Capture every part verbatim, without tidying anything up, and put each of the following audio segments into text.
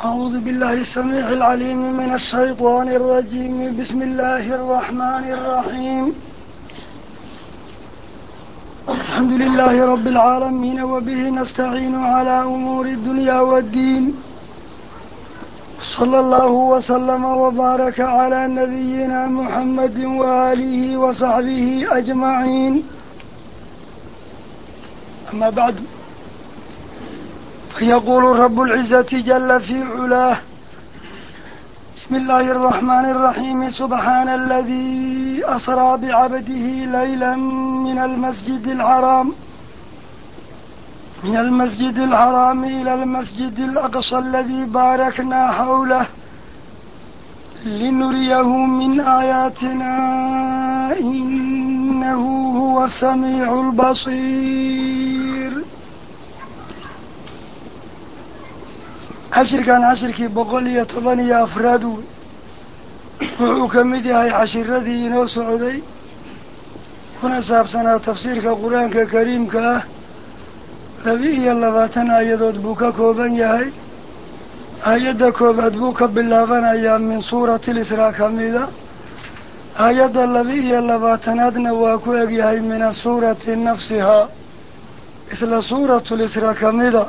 أعوذ بالله السميع العليم من الشيطان الرجيم. بسم الله الرحمن الرحيم. الحمد لله رب العالمين، وبه نستعين على أمور الدنيا والدين. صلى الله وسلم وبارك على نبينا محمد وآله وصحبه أجمعين. أما بعد، فيقول رب العزة جل في علاه: بسم الله الرحمن الرحيم. سبحان الذي أسرى بعبده ليلا من المسجد الحرام من المسجد الحرام إلى المسجد الأقصى الذي باركنا حوله لنريه من آياتنا إنه هو السميع البصير. عشر كان عشر كي بقولية طبانية أفراد وكمدي هاي عشر ذي نوس عدي. هنا ساب سنة تفسير كقرآن كريم كه لبيه اللباتنا يدود بوكا كوبان يهي آيادا كوباد بوكا باللابان أيام من سورة الإسراء كميدا. آيادا لبيه اللباتنا دنواكو يهي من سورة نفسها إسلا سورة الإسراء كميدا.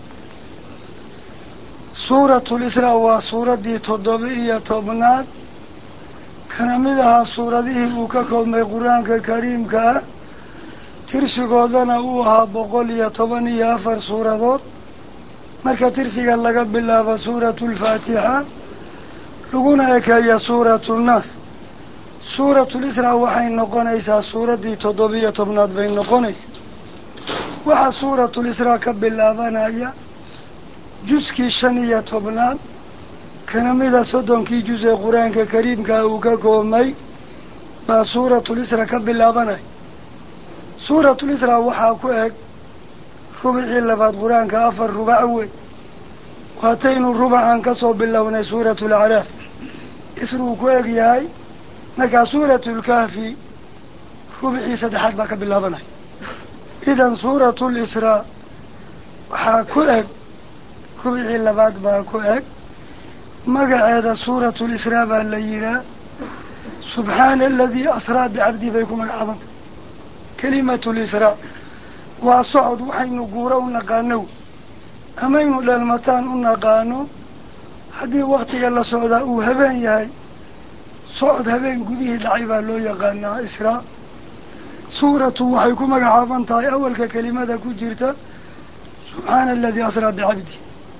سورة الإسراء وسورة دي تضبئية طبنات كان مدها سورة دي بوكا كوبان قرآن كريم كه tirsigoodana uu ahaa boqol iyo toban iyo afar suuradood. marka tirsiga laga bilaabo suuratu lfaatixa laguna ekeeya suuratu nnaas, suuratu lisraa waxay noqonaysaa suuraddii toddobiyo tobnaad bay noqonaysaa. waxaa suuratu lisraa ka bilaabanaya juskii shan iyo tobnaad kana mida soddonkii juz ee qur-aanka kariimkaa uu ka koobmay baa suuratu lisraa ka bilaabanaya. suuratu lisraa waxaa ku eg rubicii labaad qur-aanka afar rubac wey. waataynu rubacan ka soo bilownay suuratu lacraaf, isruu ku eg yahay. markaa suuratu lkahfi rubicii saddexaad baa ka bilaabanaya. idan suuratu lisraa waxaa ku eg rubicii labaad baa ku eg. magaceeda suuratu lisraa baa la yihaa. subxaana aladii asraa bicabdii bay ku magacaabanta. kelimatu lisraa waa socod waxaynu guuro u naqaano amaynu dheelmataan u naqaano. haddii waktiga la socdaa uu habeen yahay, socod habeen gudihii dhacay baa loo yaqaanaa israa. suuratu waxay ku magacaaban tahay awalka kelimada ku jirta subxaana aladii asraa bicabdi.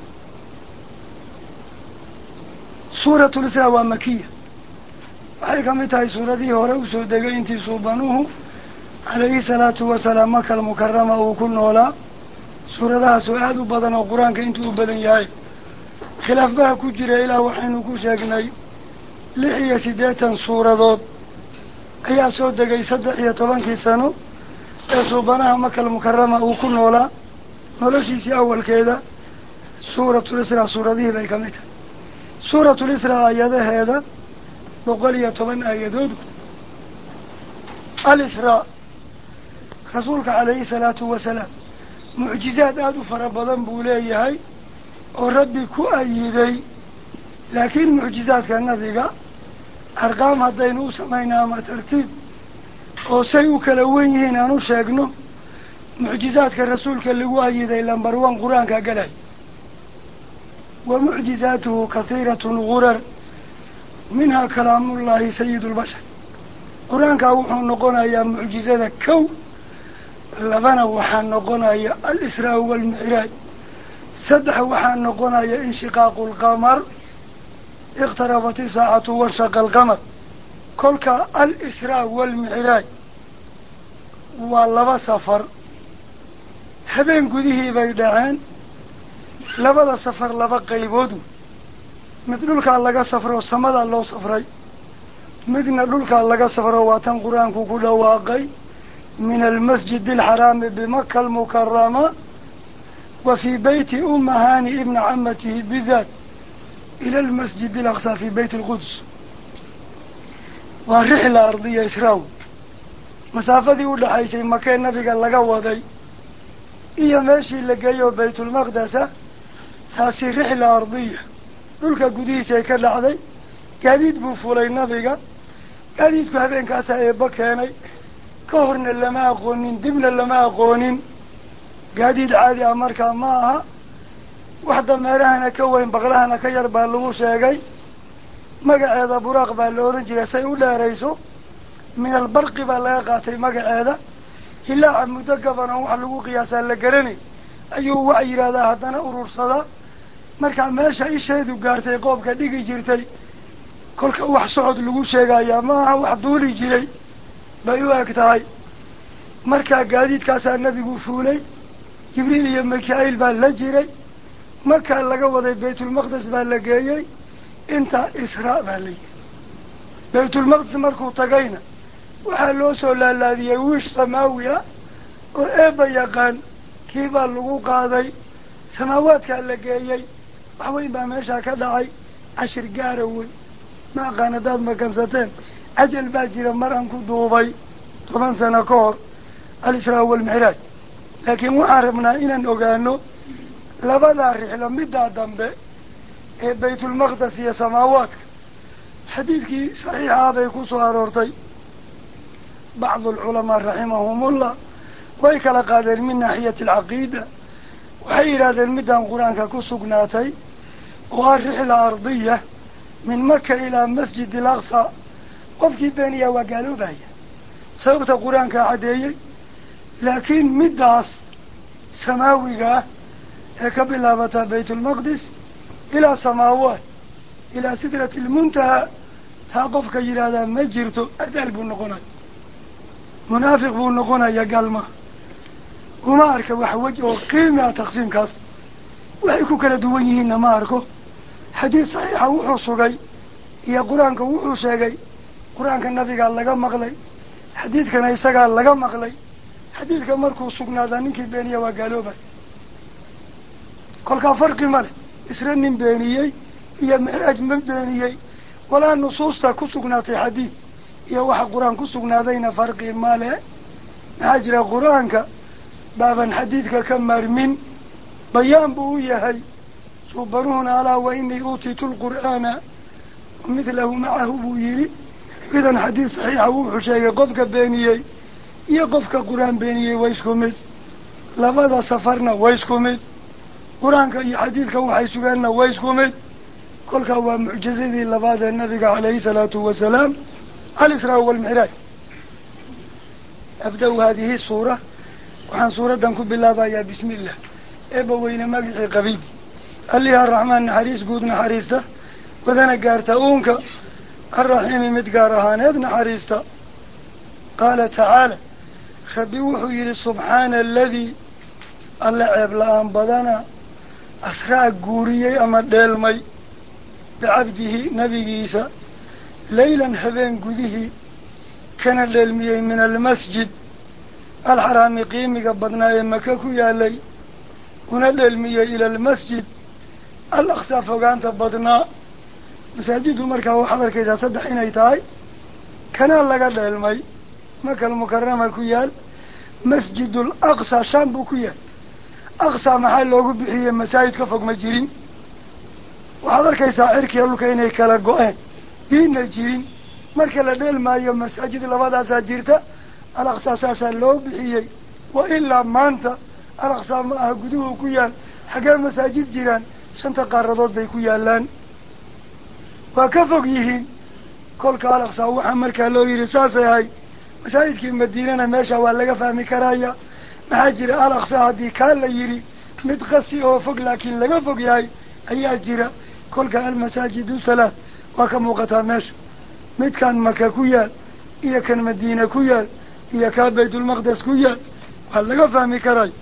suuratu lisraa waa makiya, waxay ka mid tahay suuradihii hore usoo degay intii suubanuhu calayhi salaatu wasalaam maka almukarama uu ku noolaa. suuradahaas oo aada u badan oo qur-aanka intuu u badan yahay khilaaf baha ku jira. ilaa waxaynu ku sheegnay lix iyo siddeetan suuradood ayaa soo degay saddex iyo tobankii sano ee suubanaha maka almukarama uu ku noolaa noloshiisii awalkeeda. suuratulisraa suuradihii bay ka mid tahay. suuratulisraa aayadaheeda boqol iyo toban aayadood. alisraa rasuulka calayhi salaatu wasalaam mucjizaad aada u fara badan buu leeyahay oo rabbi ku ayiday. laakiin mucjizaadka nabiga arqaam haddaynu u samayna ama tartiib oo say u kala wen yihiin aan u sheegno, mucjizaadka rasuulka lagu ayiday lambar wan qur-aanka galay. wa mucjizaatuhu kahiiratun gurar minhaa kalaamullaahi sayid lbashar. qur-aankaa wuxuu noqonayaa mucjizada kow. labana waxaa noqonaya al-israa waalmicraaj. saddex waxaa noqonaya inshiqaaqu lqamar, iqtarabat isaacatu wanshaqa alqamar. kolka al-israa waalmicraaj waa laba safar, habeen gudihii bay dhaceen. labada safar laba qayboodu, mid dhulkaa laga safro samadaa loo safray, midna dhulkaa laga safro waa tan qur-aanku ku dhawaaqay min almasjidi alxaraami bimaka almukarama wa fii beyti umahani ibna camatihi bidaat ila almasjid alaqsaa fii beyt alquds. waa rixla ardiya israaw. masaafadii u dhaxaysay makee nabiga laga waday iyo meeshii la geeyo baytulmaqdesa taasi rixla ardiya dhulka gudihiisay ka dhacday gaadiid buu fulay nabiga gaadiidku habeenkaasaa eebba keenay ka horna lama aqoonin dibna lama aqoonin gaadiid caadi ah markaa ma aha wax dameerahana ka weyn baqlahana ka yar baa lagu sheegay magaceeda buraaq baa la ohan jiray say u dheerayso min albarqi baa laga qaatay magaceeda hilaaca muddo gaban oo wax lagu qiyaasaa la garanay ayuu wax yidhaahdaa haddana urursadaa markaa meesha isheedu gaartay qoobka dhigi jirtay kolka wax socod lagu sheegayaa ma aha wax duuli jiray bay u eg tahay markaa gaadiidkaasaa nebigu fuulay jibriil iyo mikaa'il baa la jiray markaa laga waday baytulmaqdes baa la geeyey intaa israa baa la yihi baytulmaqdes markuu tagayna waxaa loo soo laalaadiyey wiish samaawi ah oo eebba yaqaan kii baa lagu qaaday samaawaadkaa la geeyey wax weyn baa meeshaa ka dhacay cashir gaara wey ma aqaan haddaad makansateen cajal baa jira mar aan ku duubay toban sano ka hor al-israa waalmicraaj laakiin waxaan rabnaa inaan ogaano labadaa rixlo middaa dambe ee baytulmaqdes iyo samaawaadka xadiidkii saxiixaa bay ku soo aroortay bacdu alculamaa raximahumullah way kala qaadeen min naaxiyati alcaqiida waxay yidhahdeen middaan qur-aanka ku sugnaatay oo ah rixla ardiya min maka ilaa masjid alaqsa qofkii beeniyaa waa gaaloobaya sababta qur-aankaa caddeeyey laakiin middaas samaawiga ah ee ka bilaabataa baytulmaqdis ilaa samaawaat ilaa sidrati almuntahaa taa qofka yidhaahdaa ma jirto adaal buu noqonaya munaafiq buu noqonaya gaalmaha uma arka wax wej oo qiimi ah taqsiimkaas waxay ku kala duwan yihiinna ma arko xadiid saxiixa wuxuu sugay iyo qur-aanka wuxuu sheegay qur-aanka nabigaa laga maqlay xadiidkana isagaa laga maqlay xadiidka markuu sugnaadaa ninkii beeniya waa gaaloobay kolkaa farqi ma leh isra nin beeniyey iyo micraaj ma beeniyey walaa nusuusta ku sugnaatay xadiid iyo waxa qur-aan ku sugnaadayna farqi ma leh maxaa jira qur-aanka baaban xadiidka ka maarmin bayaan buu u yahay suubanuhuna alaa wa inii uutiitu lqur'aana midlahu macahu buu yidhi idan xadiid saxiixa wuxuu sheegay qofka beeniyey iyo qofka qur-aan beeniyey waa isku mid labada safarna waa isku mid qur-aanka iyo xadiidka waxay sugeenna waa isku mid kolkaa waa mucjizadii labaad ee nabiga calayhi salaatu wasalaam al-israa waalmicraaj abda-u haadihi suura waxaan suuraddan ku bilaabayaa bismi illah eebba weyne magicii qabiidi allihi arraxmaan naxariis guud naxariista wadana gaarta uunka arraxiimi mid gaar ahaaneed naxariista qaala tacaala rabbi wuxuu yidhi subxaana aladii alla ceeb la-aan badana asraa guuriyey ama dheelmay bicabdihi nabigiisa leylan habeen gudihii kana dheelmiyey min almasjid alxaraami qiimiga badnaa ee maka ku yaalay una dheelmiyey ila almasjid al aqsaa fogaanta badnaa masaajiddu markaa waxaad arkaysaa saddex inay tahay kanaa laga dheelmay makal mukarama ku yaal masjidul aqsaa shaam buu ku yaal aqsaa maxaa loogu bixiyey masaajid ka fog ma jirin waxaad arkaysaa cirkiya dhulka inay kala go-een diinna jirin marka la dheelmaayo masaajid labadaasaa jirta al aqsaa saasaa loo bixiyey wa ilaa maanta al aqsaa ma aha guduhu ku yaal xaggee masaajid jiraan shanta qaaradood bay ku yaalaan waa ka fog yihiin kolka al aqsaa waxaa markaa loo yidhi saasay ahay masaajidkii madiinana meesha waa laga fahmi karaya maxaa jira al aqsaa haddii kaa la yidhi mid qasi oo fog laakiin laga fog yahay ayaa jira kolka almasaajidu halaat waa ka muuqataa meesha midkaan maka ku yaal iyo kan madiina ku yaal iyo kaa baytulmaqdes ku yaal waa laga fahmi karay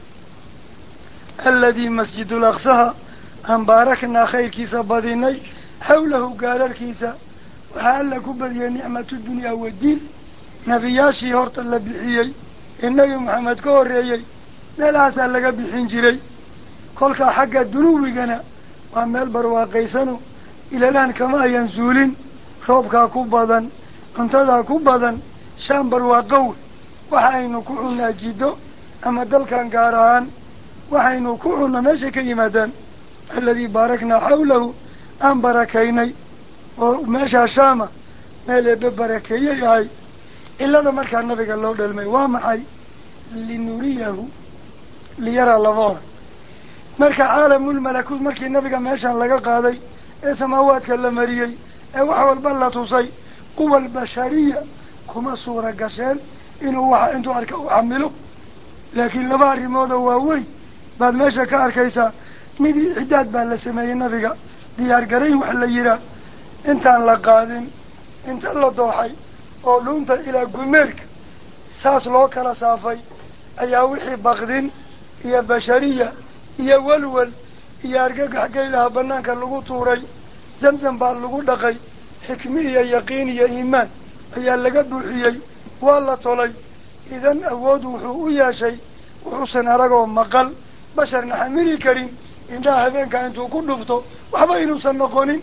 aladii masjidul aqsaha aan baaraknaa khayrkiisa badinay xawlahu gaararkiisa waxaa alla ku badiyey nicmatu dunyaa wadiin nebiyaashii horta la bixiyey ee nebi maxamed ka horreeyey meelahaasaa laga bixin jiray kolkaa xagga dunuwigana waa meel barwaaqaysano ilalaan kama ayan zuulin roobkaa ku badan cuntadaa ku badan shaan barwaaqow waxaynu ku cunnaa jiddo ama dalkan gaar ahaan waxaynu ku cunna meeshay ka yimaadaan aladii baaraknaa xawlahu aan barakaynay oo meeshaa shaama meel eebbe barakeeyey ahay cilada markaa nabiga loo dhalmay waa maxay linuriyahu liyaraa laba hor marka caalamulmalakuut markii nabiga meeshaan laga qaaday ee samaawaadka la mariyey ee wax walba la tusay quwa albashariya kuma suura gasheen inuu waxa intuu arka u xamilo laakiin laba arrimood oo waaweyn baad meesha ka arkaysaa midii icdaad baa la sameeyey nabiga diyaar garayn wax la yihaa intaan la qaadin inta la dooxay oo dhuunta ilaa gumeerka saas loo kala saafay ayaa wixii baqdin iyo bashariya iyo walwal iyo argagax gaylaha banaanka lagu tuuray zamzam baa lagu dhaqay xikmi iyo yaqiin iyo iimaan ayaa laga buuxiyey waa la tolay idan awood wuxuu u yeeshay wuxuusan aragoo maqal basharna xamili karin indhaha habeenka intuu ku dhufto waxba inuusan noqonin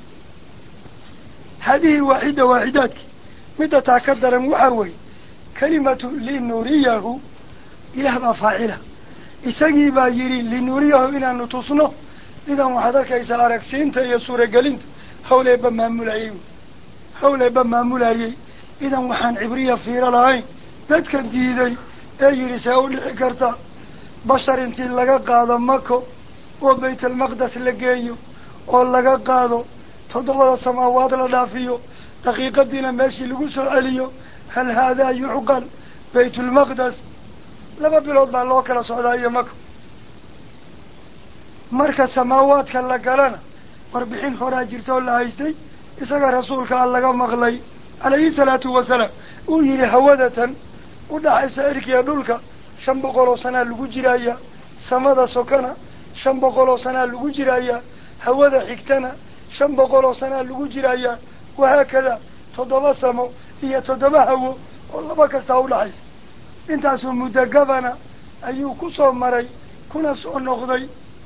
hadihi waaxida waaxidaadki midda taa ka daran waxaa wey kalimatu linuriyahu ilaah baa faacila isagii baa yidhi linuriyahu inaanu tusno idan waxaad arkaysaa aragsiinta iyo suuragelinta hawleeba maamulayey hawleeba maamulayey idan waxaan cibriya fiiro lahayn dadka diiday ee yidhi see u dhici karta bashar intii laga qaado mako oo baytalmaqdes la geeyo oo laga qaado toddobada samaawaad la dhaafiyo daqiiqadiina meeshii lagu soo celiyo hal haadaa yucqal baytulmaqdes laba bilood baa loo kala socdaa iyo mako marka samaawaadka la galana warbixin horaa jirta oo la haystay isaga rasuulka a laga maqlay calayhi salaatu wasalaam uu yidhi hawadatan u dhaxaysa cirkiya dhulka shan boqol oo sanaa lagu jiraya samada sokana shan boqol oo sanaa lagu jiraya hawada xigtana shan boqol oo sanaa lagu jiraya wahaakada toddoba samo iyo toddoba hawo oo laba kastaa u dhaxaysa intaasuu muddo gabana ayuu ku soo maray kuna soo noqday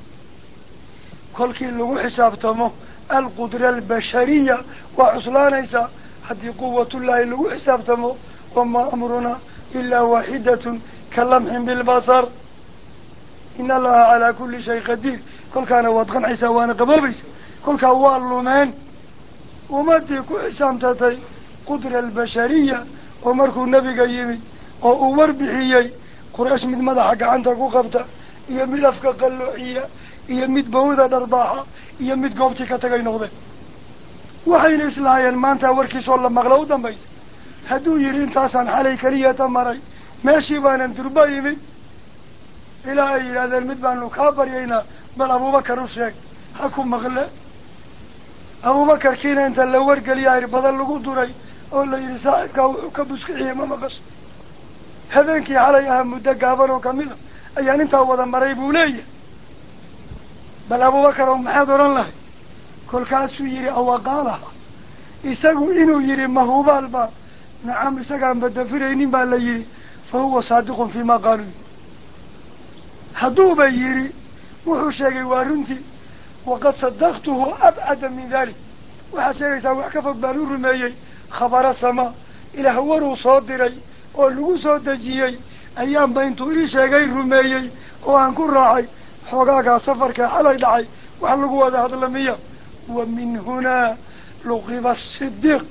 kolkii lagu xisaabtamo alqudra albashariya waa cuslaanaysaa haddii quwatullaahi lagu xisaabtamo wamaa amrunaa ilaa waaxidatun ka lamxin bilbasar ina allaha calaa kulli shay qadiir kolkaana waad qancaysaa waana qaboobaysa kolkaa waa lumeen ummadii ku xisaabtatay qudra albashariya oo markuu nebiga yimid oo uu warbixiyey quraysh mid madaxa gacanta ku qabta iyo mid afka qalloociya iyo mid bawda dharbaaxa iyo mid goobtii ka tagay noqdeen waxayna islahaayeen maanta warkiisoo la maqla u dambaysa hadduu yidhi intaasaan xalay keliyata maray meeshii baanan durba yimid ilaa ay yidhahdeen mid baanu kaa baryaynaa bal abuubakar u sheeg ha ku maqle abuubakarkiina inta la wargeliya irbada lagu duray oo la yidhi saaxiibkaa wuxuu ka buskiciyey ma maqasho habeenkii xalay ahaa muddo gaaban oo kamida ayaan intaa wada maray buu leeyahay bal abuubakar oo maxaad odhan lahay kolkaasuu yidhi awaqaalaha isagu inuu yidhi mahubaal baa nacam isagaan badafiraynin baa la yidhi fa huwa saadiqun fii ma qaaluu hadduuba yidhi wuxuu sheegay waa runtii waqad sadaqtuhu abcada min dalik waxaad sheegaysaa wax ka fog baan u rumeeyey khabara samaa ilaah waruu soo diray oo lagu soo dejiyey ayaanba intuu ii sheegay rumeeyey oo aan ku raacay xoogaagaa safarka xalay dhacay wax lagu wada hadla miya wa min hunaa luqiba sidiiq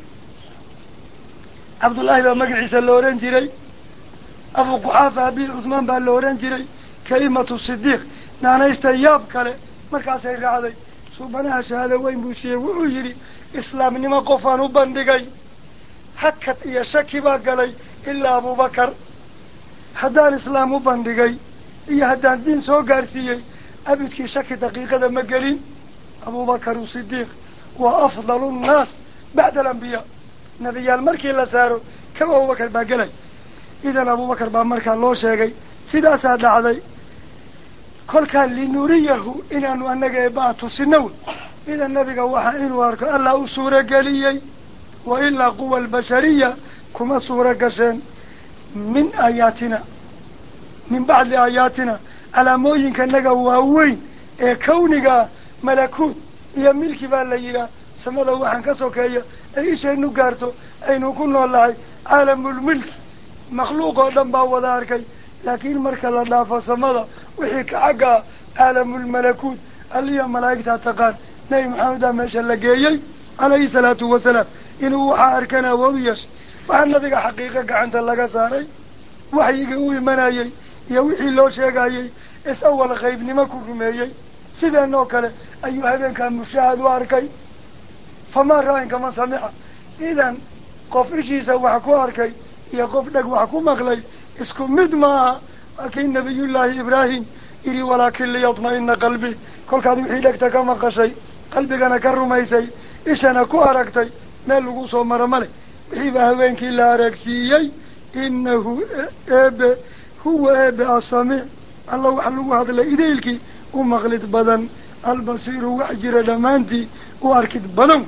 cabdullaahi baa magaciisa la ohan jiray abu quxaafa abii cusmaan baa la ohan jiray kalimatu sidiiq naanaysta yaab kale markaasay raacday suubanaha shahaado weyn buu siiyey wuxuu yidhi islaamnimo qofaan u bandhigay hakad iyo shaki baa galay ilaa abubakar haddaan islaam u bandhigay iyo haddaan diin soo gaarsiiyey abidkii shaki daqiiqada ma gelin abubakaru sidiiq waa afdalu nnaas bacda alambiyaa nebiyaal markii la saaro kaba abubakar baa gelay idan abubakar baa markaa loo sheegay sidaasaa dhacday kolkaa linuriyahu inaanu annaga eebaa tusino wey idan nabiga waxaa inuu arko allah u suurageliyey wa ilaa quwa albashariya kuma suura gasheen min aayaatina min bacdi aayaatina calaamooyinka naga waaweyn ee kawnigaa malakuut iyo milki baa la yidhaah samada waxaan ka sokeeya ay ishaynu gaarto aynu ku nool nahay caalamulmilki makhluuq oo dhan baa wada arkay laakiin marka la dhaafo samada wixii ka xaggaa caalamulmalakuut alliya malaa'igtaa taqaan nabi maxamed meesha la geeyey calayhi salaatu wasalaam inuu waxaa arkan awood u yeeshay waxaa nabiga xaqiiqo gacanta laga saaray waxyigii u imanayey iyo wixii loo sheegayey is awal qaybnimo ku rumeeyey sideen oo kale ayuu habeenkaa mushaahad u arkay famaa ra'in kama samica idan qof ishiisa wax ku arkay iyo qof dheg wax ku maqlay isku mid maaha laakiin nabiyullaahi ibraahim yidhi walaakin liyadma'ina qalbi kolkaad wixii dhegta ka maqashay qalbigana ka rumaysay ishana ku aragtay meel lagu soo maro male wixii baa haweenkii la aragsiiyey innahu eebe huwa eebe asamiic alla wax lagu hadlay idaylkii u maqlid badan albasiiru wax jira dhammaantii u arkid badan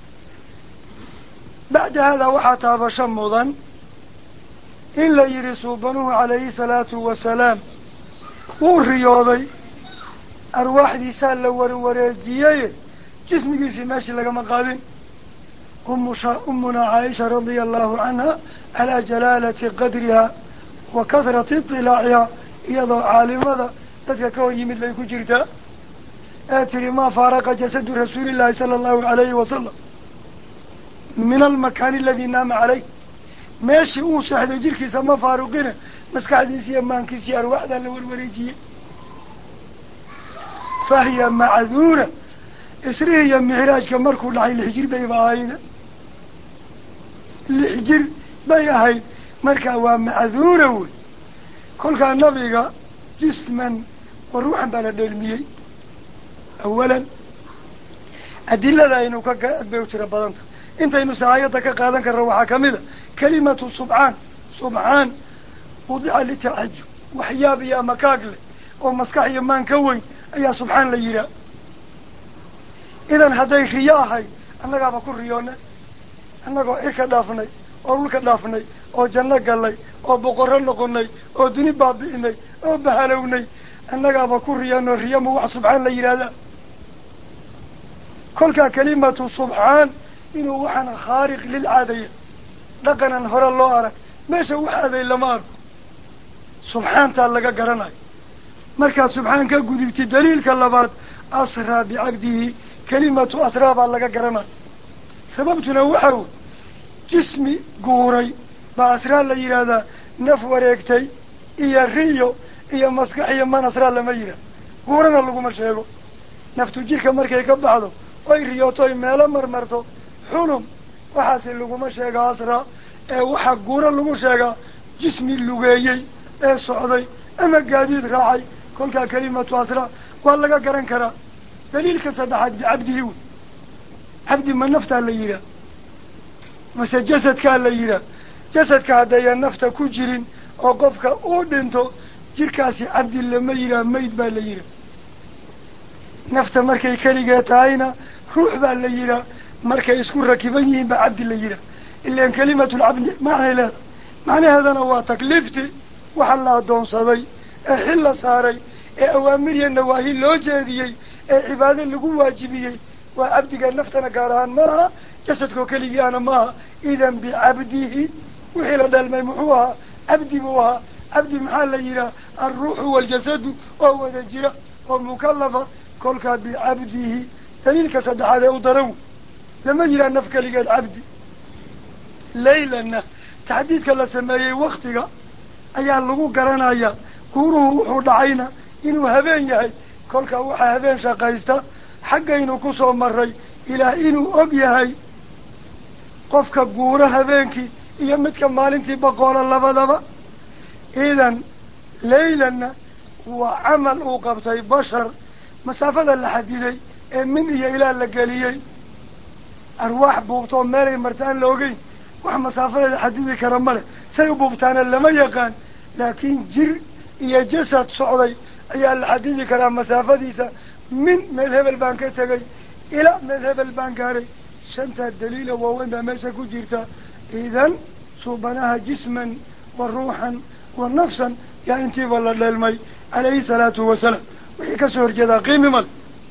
bacda haadaa waxaa taabasho mudan in la yidhi suubanuhu calayhi salaatu wasalaam wuu riyooday arwaaxdiisaa la warwareejiyey jismigiisii meeshii lagama qaadin umusha ummunaa caaisha radia allahu canha calaa jalaalati qadriha wa kahrati itilaaciha iyadoo caalimada dadka ka hor yimid bay ku jirtaa ee tidhi maa faaraqa jasadu rasuulillahi sala allahu calayhi wasalam min almakaani aladii naama caleyh meeshii uu seexday jirkiisa ma faaruqina maskaxdiisi iyo maankiisii arwaaxdaa la warwareejiyey fahiya macduura isrihi iyo micraajka markuu dhacay lix jir bayba ahayda lix jir bay ahayd markaa waa macduura wey kolkaa nabiga jisman wa ruuxan baa la dheelmiyey awalan adilada aynu ka aad bay u tiro badanta intaynu saayadda ka qaadan karna waxaa kamid a kalimatu subxaan subxaan wudica litacajub waxyaab iyo amakaag leh oo maskax iyo maan ka weyn ayaa subxaan la yidhaah idan hadday riyo ahay annagaaba ku riyoonay annagoo cirka dhaafnay oo dhulka dhaafnay oo janno gallay oo boqorro noqonay oo duni baabi'inay oo bahalownay annagaaba ku riyoonoo riyama wax subxaan la yidhaahdaa kolkaa kalimatu subxaan inuu waxaan khaariq lilcaadaya dhaqanan hore loo arag meesha wax aday lama arko subxaantaa laga garanayo markaad subxaan ka gudubti daliilka labaad asraa bicabdihi kalimatu asraa baa laga garanayo sababtuna waxa wey jismi guuray baa asraa la yidhaahdaa naf wareegtay iyo riyo iyo maskax iyo man asraa lama yidhaah guurana laguma sheego naftu jirka markay ka baxdo oy riyooto oy meelo marmarto xulum waxaasi laguma sheega asraa ee waxaa guuro lagu sheegaa jismi lugeeyey ee socday ama gaadiid raacay kolkaa kalimatu asraa waa laga garan karaa daliilka saddexaad bicabdihi wey cabdi ma naftaa la yidhaah mase jasadkaa la yidhaah jasadka haddayan nafta ku jirin oo qofka uu dhinto jirkaasi cabdi lama yidhaah mayd baa la yidhaah nafta markay keligee tahayna ruux baa la yidhaah markay isku rakiban yihiin baa cabdi la yidhaah ilaan kalimatulcabdi macnay leedahay macnaheedana waa takliifti waxa la addoonsaday ee xil la saaray ee awaamir iyo nawaahi loo jeediyey ee cibaado lagu waajibiyey waa cabdiga naftana gaar ahaan maaha jasadkoo keligii ana maaha idan bicabdihi wixii la dheelmay muxuu ahaa cabdi buu ahaa cabdi maxaa la yidhaah alruuxu waaljasadu oo wada jira oo mukallafa kolkaa bicabdihi daliilka saddexaad ee u daran lama yidhaah naf keligeed cabdi laylana taxdiidka la sameeyey waktiga ayaa lagu garanayaa guuruhu wuxuu dhacayna inuu habeen yahay kolkaa waxaa habeen shaqaysta xaggaynu ku soo maray ilaah inuu og yahay qofka guuro habeenkii iyo midka maalintii boqoola labadaba idan laylana waa camal uu qabtay bashar masaafada la xadiday ee min iyo ilaah la geliyey arwaax buubtoo meelay marta aan la ogeyn wax masaafadeeda xadidi kara male say u buubtaana lama yaqaan laakiin jir iyo jasad socday ayaa la xadidi karaa masaafadiisa min meel hebel baan ka tegay ilaa meel hebel baan gaaray shantaa daliila waaweyn baa meesha ku jirta idan suubanaha jisman wa ruuxan wa nafsan yaa intiiba la dheelmay calayhi salaatu wasalaam wixii kasoo horjeedaa qiimi male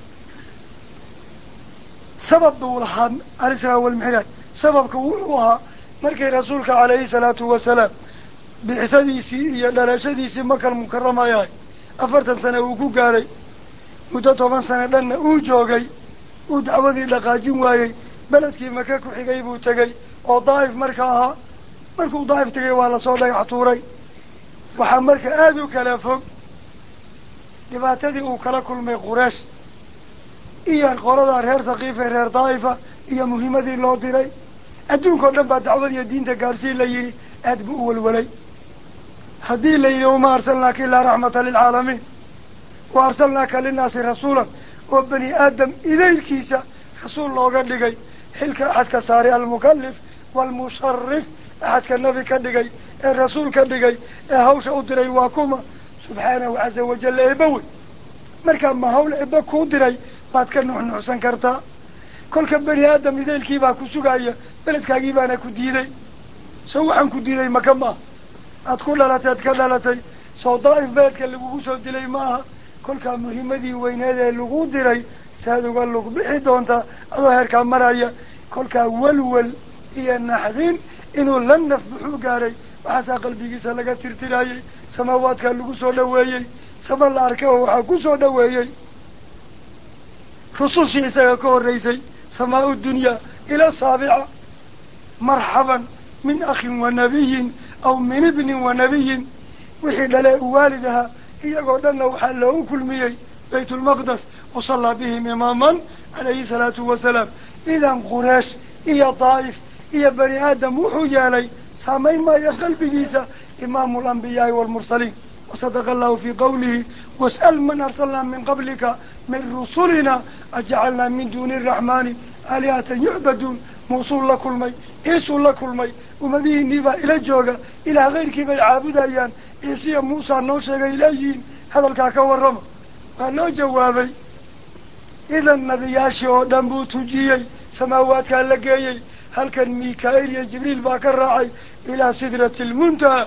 sabab buu lahaa alisraa walmicraaj sababka wuxuu ahaa markay rasuulka calayhi salaatu wasalaam bixisadiisii iyo dhalashadiisii makal mukarama yahay afartan sane uu ku gaaray muddo toban sane dhanna uu joogay ودعوذي لقاجين وايي بلدكي مكاكو حقيبو تقي وضائف مركاها مركو ضائف تقي والا صولي عطوري وحا مركا آذو كلافوك لباتدي وكلا كل مي قراش إيا القرادة رير ثقيفة رير ضائفة إيا مهمة دي الله ديري أدون كل نبا دعوذي الدين تقارسي ليري أدبو أول ولي هدي ليري وما أرسلناك إلا رحمة للعالمين وأرسلناك للناس رسولا وبني آدم إذا الكيسة رسول الله قال لي حلك أحد كساري المكلف والمشرف أحد كالنبي كان لي الرسول كان لي هوش أدري واكوما سبحانه عز وجل إبوي مركب ما هول إبك أدري بعد كان نحن حسن كرتا كل كبني آدم إذا الكيبا كسوقايا بلد كاجيبا أنا كديدي سوى عن كديدي مكما أتقول لا تتكلم لا تي صوضائف بلد كان لبوسو دلي معها كل كان مهمة دي وين هذا اللغو دري سادو قال لك بحيدو أنت أظهر كان مرايا كل كان ولول إيا النحذين إنه لن نفبحو قاري وحسا قلبي سلقا ترتراي سماوات كان لغو سو لويي سما الأركوه وحاكو سو لويي خصوصي سيكون الرئيسي سماء الدنيا إلى السابعة مرحبا من أخ ونبي أو من ابن ونبي وحيد له والدها هي قولنا وحله كل مية بيت المقدس وصلى بهم إماما عليه الصلاة والسلام إذا قريش إيا طائف إيا بني آدم وحجالي سامين ما يخل بجيسة إمام الأنبياء والمرسلين وصدق الله في قوله واسأل من أرسلنا من قبلك من رسلنا أجعلنا من دون الرحمن آلهة يعبدون موصول لكل مي إيسول لكل مي ومديه النبا إلى الجوغة إلى غير كيف العابد أيان إيسيا موسى نوشيغ إليين هذا الكاكا والرمى قال جوابي إذا النبي ياشيو دنبو تجيي سماوات كان لقيي هل كان ميكائيل يا جبريل باكر راعي إلى سدرة المنتهى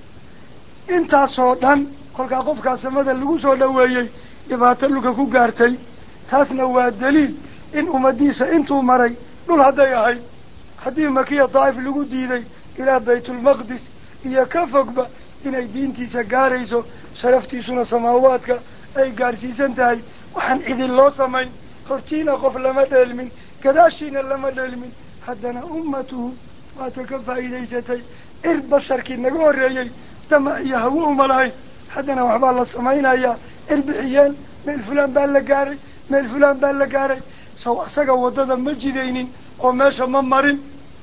انت صوتان كل قف كاسمده لغو سو دhoweeyay dhibaato luga ku gaartay taasna waa daliil in umadiisa intuu maray dhul haday ahay hadii makiya daif lagu diiday ila baytul maqdis iyo ka fogba inay diintiisa gaarayso sharaftiisuna samaawaadka ay gaarsiisan tahay waxaan idin loo sameyn hortiina qof lama dheelmin gadaashiina lama dheelmin haddana ummatuhu waa ka faa'iidaysatay ir basharkii naga horeeyay دمع يهوه ملاي حدنا وحبا الله سمعين يا البحيان من الفلان بالقاري من الفلان بالقاري سوى سقا وددا مجدين وماشا ممرين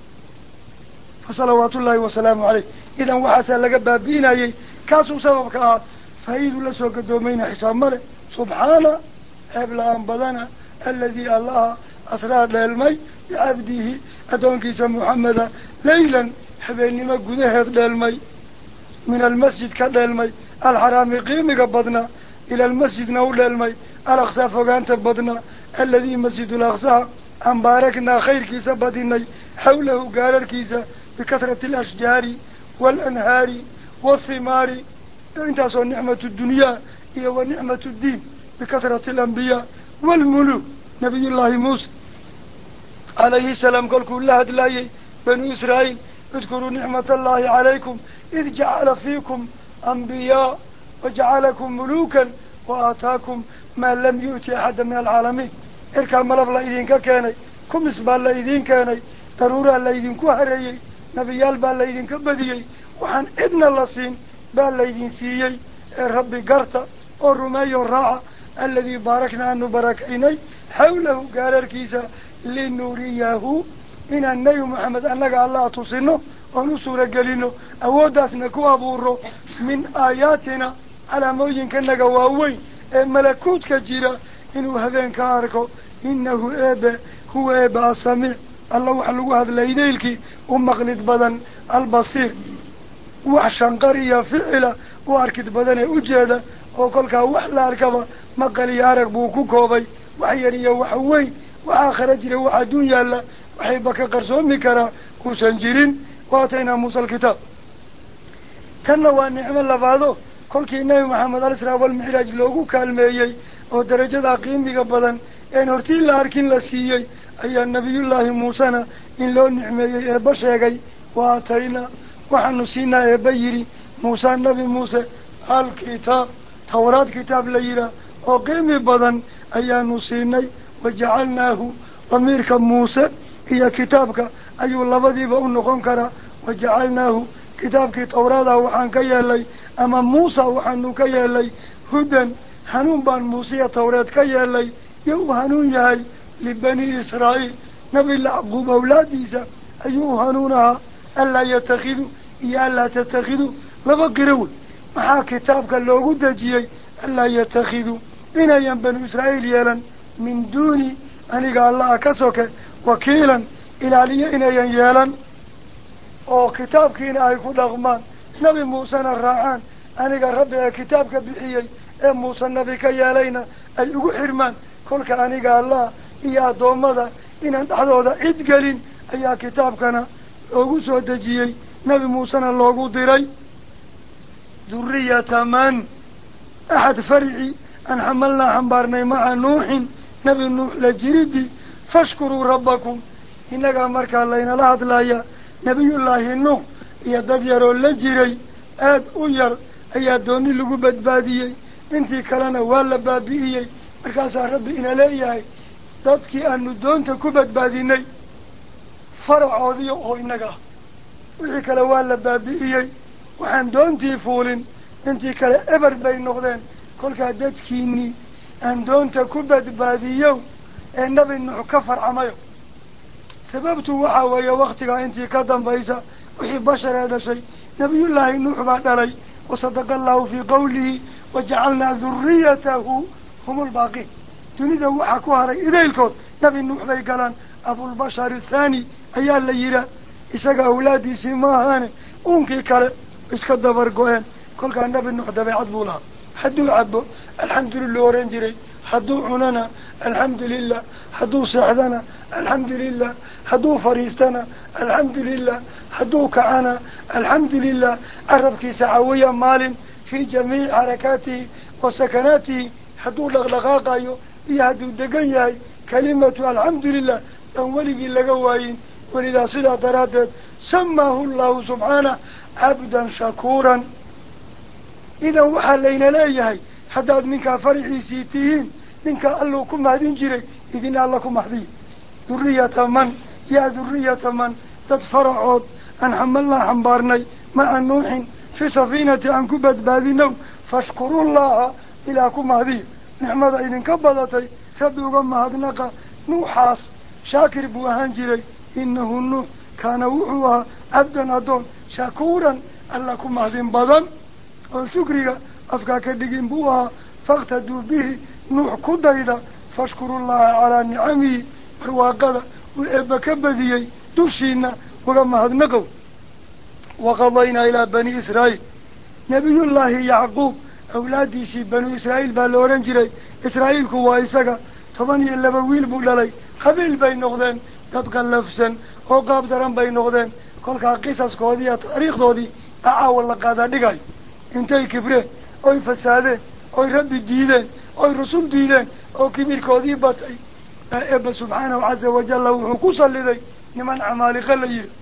فصلوات الله وسلامه عليه إذا وحسن لك بابين أي كاسو سببك فايد لسوك الدومين حسام مره سبحانه أبلا أنبضنا الذي الله أسرار للمي بعبده أدونك محمد ليلا حبيني ما قده للمي من المسجد كدلمي الحرام قيمة بدنا إلى المسجد نول المي الأقصى فوقان تبدنا الذي مسجد الأقصى أن باركنا خير كيسة بدني حوله قال كيسة بكثرة الأشجار والأنهار والثمار انت صار نعمة الدنيا هي ونعمة الدين بكثرة الأنبياء والملوك نبي الله موسى عليه السلام قال كلها دلاي بنو إسرائيل اذكروا نعمة الله عليكم إذ جعل فيكم أنبياء وجعلكم ملوكا وآتاكم ما لم يؤتي أحد من العالمين إركام ملف لأيدين كاني كم اسبال لأيدين كاني ضرورة لأيدين كهريي نبيال بال لأيدين كبديي وحن ابن اللصين بال لأيدين سيي الرب قرطة والرمي الراعة الذي باركنا عنه بركيني حوله قال الكيسة لنوريه إن النبي محمد أنك الله تصنه ونصور قلينه أوداسنا كوابورو من آياتنا على موجين كنك واوين ملكوت كجيرا إنه هذين كاركو إنه إبا هو إبا السميع الله وحلقوا هذا الليديلكي ومغلط بدن البصير وحشان قرية فعلة واركد بدن أجادة وكلك وحلا أركبه مقالي أرك بوكو كوبي وحيانية وحوين وآخر جري وحدون يالا وحيبك قرصون مكرا وسنجرين واتينا موسى الكتاب تنوى النعمة لفاظه كل كي النبي محمد الإسراء والمعراج لوغو كالميي ودرجة قيم بقبضا إن هرتي لاركين لسيي أي النبي الله موسى إن لو النعمة بشيغي واتينا وحنسينا يبيري موسى النبي موسى الكتاب توراة كتاب ليرا وقيم بضا أيان نسيني وجعلناه ضميرك موسى هي كتابك أي لبدي بأن قنكرا وجعلناه كتابك توراة وحن كيالي أما موسى وحن كيالي هدى هنون بان موسى توراة كيالي يو هنون ياي لبني إسرائيل نبي العقوب أولاديسا أيو هنونها ألا يتخذوا يا ألا تتخذوا لبقرون محا كتابك اللوغو دجيي ألا يتخذوا إنا ينبنوا إسرائيل يالا من دوني أني قال الله كسوك وكيلا إلى لي إنا يالا أو كتابك إنا يكون لغمان نبي موسى الرعان أني قال ربي كتابك بحيي إيه موسى النبي كيالينا أي أقو حرمان كلك أني قال الله إيا دومدا إنا نحضوذا إدقلين أي كتابكنا لوغو سودجيي نبي موسى اللوغو ديري ذرية من أحد فرعي أن حملنا حنبارني مع نوح نبي نوح لجريدي فاشكروا ربكم إنك أمرك اللينا لا أدلايا نبي الله نوح يدد يرو لجري آد أير أي دوني لغو بدباديي انتي كلانا والا بابيي مركاسا ربي إنا ليهي dadkii aanu doonta ku badbaadinay faracoodii oo inaga wixii kale waa la baabi'iyey waxaan doontii fuulin intii kale eber bay noqdeen kolkaa dadkiinii aan doonta ku badbaadiyo ee nabi nuux ka farcamayo sababtu waxaa weeye waktigaa intii ka dambaysa wixii bashar ee dhashay nabiyullaahi nuux baa dhalay wasadaqa allahu fii qawlihi wajacalnaa duriyatahu hum lbaaqiin dunida waxaa ku haray idaylkood nabi nuux bay galaan abulbashar athaani ayaa la yihaa isaga awlaadiisii ma ahaane uunkii kale iska dabar go-een kolkaa nabi nuux dabeecad buu lahaa hadduu cabo alxamdulillah oran jiray hadduu cunana alxamdulilah hadduu seexdana alxamdulilah hadduu fadhiistana alxamdulilah hadduu kacana alxamdulilah carabkiisa cawiya maalin fii jamiici xarakaatihi wa sakanaatihi hadduu dhaqdhaqaaqayo iyo hadduu degan yahay kalimatu alxamdulilah dhan weligii laga waayin welidaa sidaa daraaddeed samaahu llahu subxaanah cabdan shakuuran idan waxaa layna leeyahay haddaad ninkaa faraxiisii tihiin ninkaa alluu ku mahdin jiray idin alla ku mahdiya duriyata man yaa duriyata man dad faracood aan xamalnaa xambaarnay maca nuuxin fii safiinati aan ku badbaadinow fashkurullaha ilaa ku mahdiya nicmada idinka badatay rabbi uga mahadnaqa nuuxaas shaakir buu ahaan jiray inahu nuux kaana wuxuu ahaa cabdan addoon shakuuran alla ku mahdin badan oo shukriga afkaa ka dhigin buu ahaa faqtaduu bihi nuux ku dayda fashkurullaha calaa nicamihi barwaaqada uu eebba ka badiyey dushiina uga mahadnaqow waqadaynaa ilaa bani israa'iil nabiyullaahi yacquub awlaadiisii banu israa'iil baa la ohan jiray israa'iilku waa isaga toban iyo laba wiil buu dhalay qabiil bay noqdeen dad qallafsan oo qaab daran bay noqdeen kolkaa qisaskoodii iyo taariikhdoodii acaawa la qaadaa dhigayo intay kibreen oy fasaadeen oy rabbi diideen oy rusul diideen oo kibirkoodii batay eebba subxaanahu casa wajalla wuxuu ku salliday niman camaaliqa la yidhi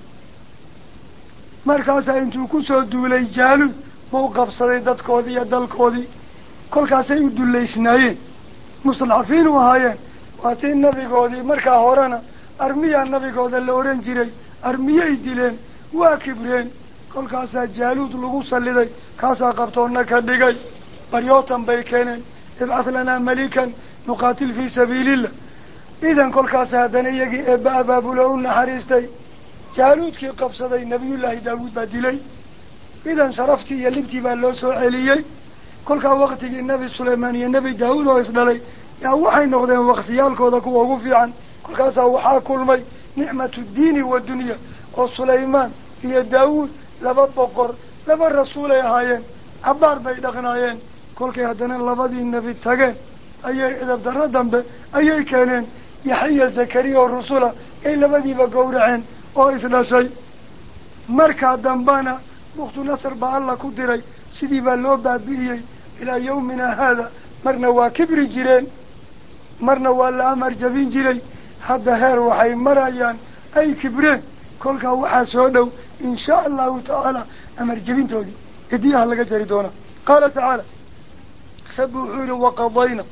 markaasaa intuu kusoo duulay jaaluud buu qabsaday dadkoodii iyo dalkoodii kolkaasay u dullaysnaayeen mustadcafiin u ahaayeen waa tii nabigoodii markaa horena armiyaa nabigooda la odhan jiray armiyay dileen waa kibreen kolkaasaa jaaluud lagu salliday kaasaa qabtoonna ka dhigay baryootan bay keeneen ibcad lanaa malikan nuqaatil fii sabiilillah idan kolkaasa haddana iyagii eebba abaabulo u naxariistay jaaluudkii qabsaday nabiyullaahi daawuud baa dilay idan sharaftii iyo libtii baa loo soo celiyey kolkaa waktigii nebi sulaymaan iyo nebi daawuud oo isdhalay yaa waxay noqdeen waktiyaalkooda kuwa ugu fiican kolkaasaa waxaa kulmay nicmatu diini wa dunya oo sulaymaan iyo daawuud laba boqor laba rasuulay ahaayeen cabbaar bay dhaqnaayeen kolkay haddana labadii nebi tageen ayay cidab darro dambe ayay keeneen yaxya zakariya oo rusula ay labadiiba gowraceen oo isdhashay markaa dambana buktu nasr baa alla ku diray sidii baa loo baabi'iyey ilaa yawmina haada marna waa kibri jireen marna waa la amar jabin jiray hadda heer waxay marayaan ay kibreen kolkaa waxaa soo dhow in shaa allahu tacaala amar jabintoodii cidiyaha laga jari doonaa qaala tacaala rabbi wuxuu yihi waqadayna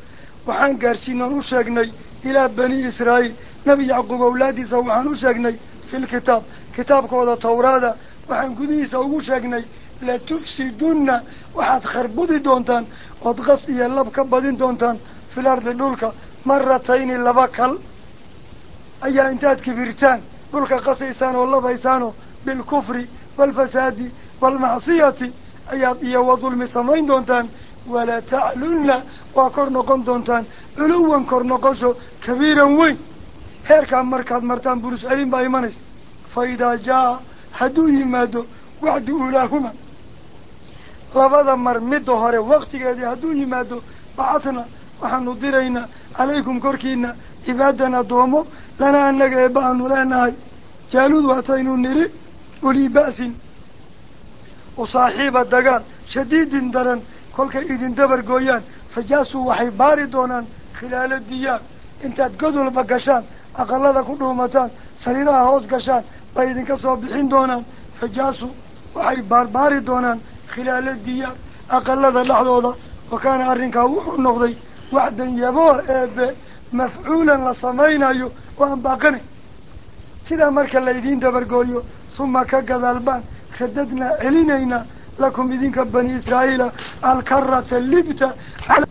وحان قارسينون وشاقني إلى بني إسرائيل نبي يعقوب أولادي سوحان وشاقني في الكتاب كتاب كوضا تورادا وحان قديسا وشاقني لا تفسدون وحاد خربودي دونتان وتغصي اللب كبادين دونتان في الأرض اللولكا مرتين اللباكل أي انتاد كبيرتان لولكا قصيسان والله بيسانو بالكفر والفساد والمعصية أي وظلم سمين دونتان ولا تعلن وكرنقون دونتان علوا كرنقوشو كبيرا وين هيركا مركز مرتان بروس علم بايمانيس فإذا جاء حدوه مادو وعد أولاهما لبدا مرمدو هاري وقت قادي حدوه مادو بعثنا وحنو ديرينا عليكم كوركينا عبادنا دومو لنا أنك إباء لنا جالود واتينو نري ولي بأس وصاحب الدقال شديد درن كل كإذن دبر قويان فجاسوا وحي باردونا خلال الديار انت تقدوا البقشان أقل لك كلهمتان سريرها هوز قشان بايدن كصوبحين دونا فجاسوا وحي بار باردونا خلال الديار أقل لك اللحظة وكان أرنك وحو النقضي وعدا يبوه إبه مفعولا لصمينا يو وأن باقني سيدا مركا الليدين دبر قويو ثم كقذ البان خددنا علينا لكم إذنك بني إسرائيل الكرة اللبتة على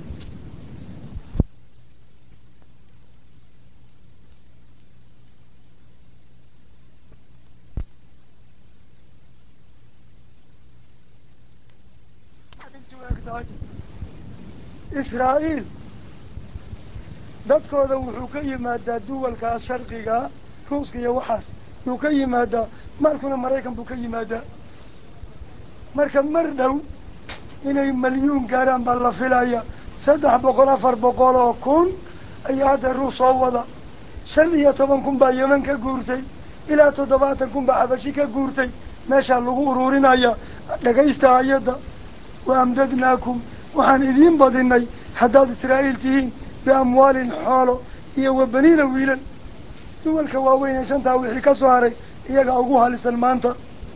إسرائيل dadko da wuxuu ka yimaadaa duwalka sharqiga ruuska iyo waxaas uu ka yimaadaa markuna Mareykan buu ka yimaadaa marka mar dhow inay milyuun gaaraan baa la filaya saddex boqol afar boqol oo kun ayaa hadda ruus soo wada shan iyo toban kun baa Yemen ka guurtay ilaa toddobaatan kun baa Xabashi ka guurtay meesha lagu ururinaya dhagaysta ayada wa amdadnaakum waxaan idiin badinay haddaad Israa'iil tihiin بأموال حاله هي وبنين ويلا دول كواوين شنطة وحي كسواري إياك أقوها لسلمانتا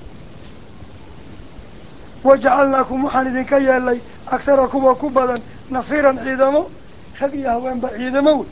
وجعلناكم محاندين كيا اللي أكثركم وكبدا نفيرا عيدمو خذيها وين بعيدمو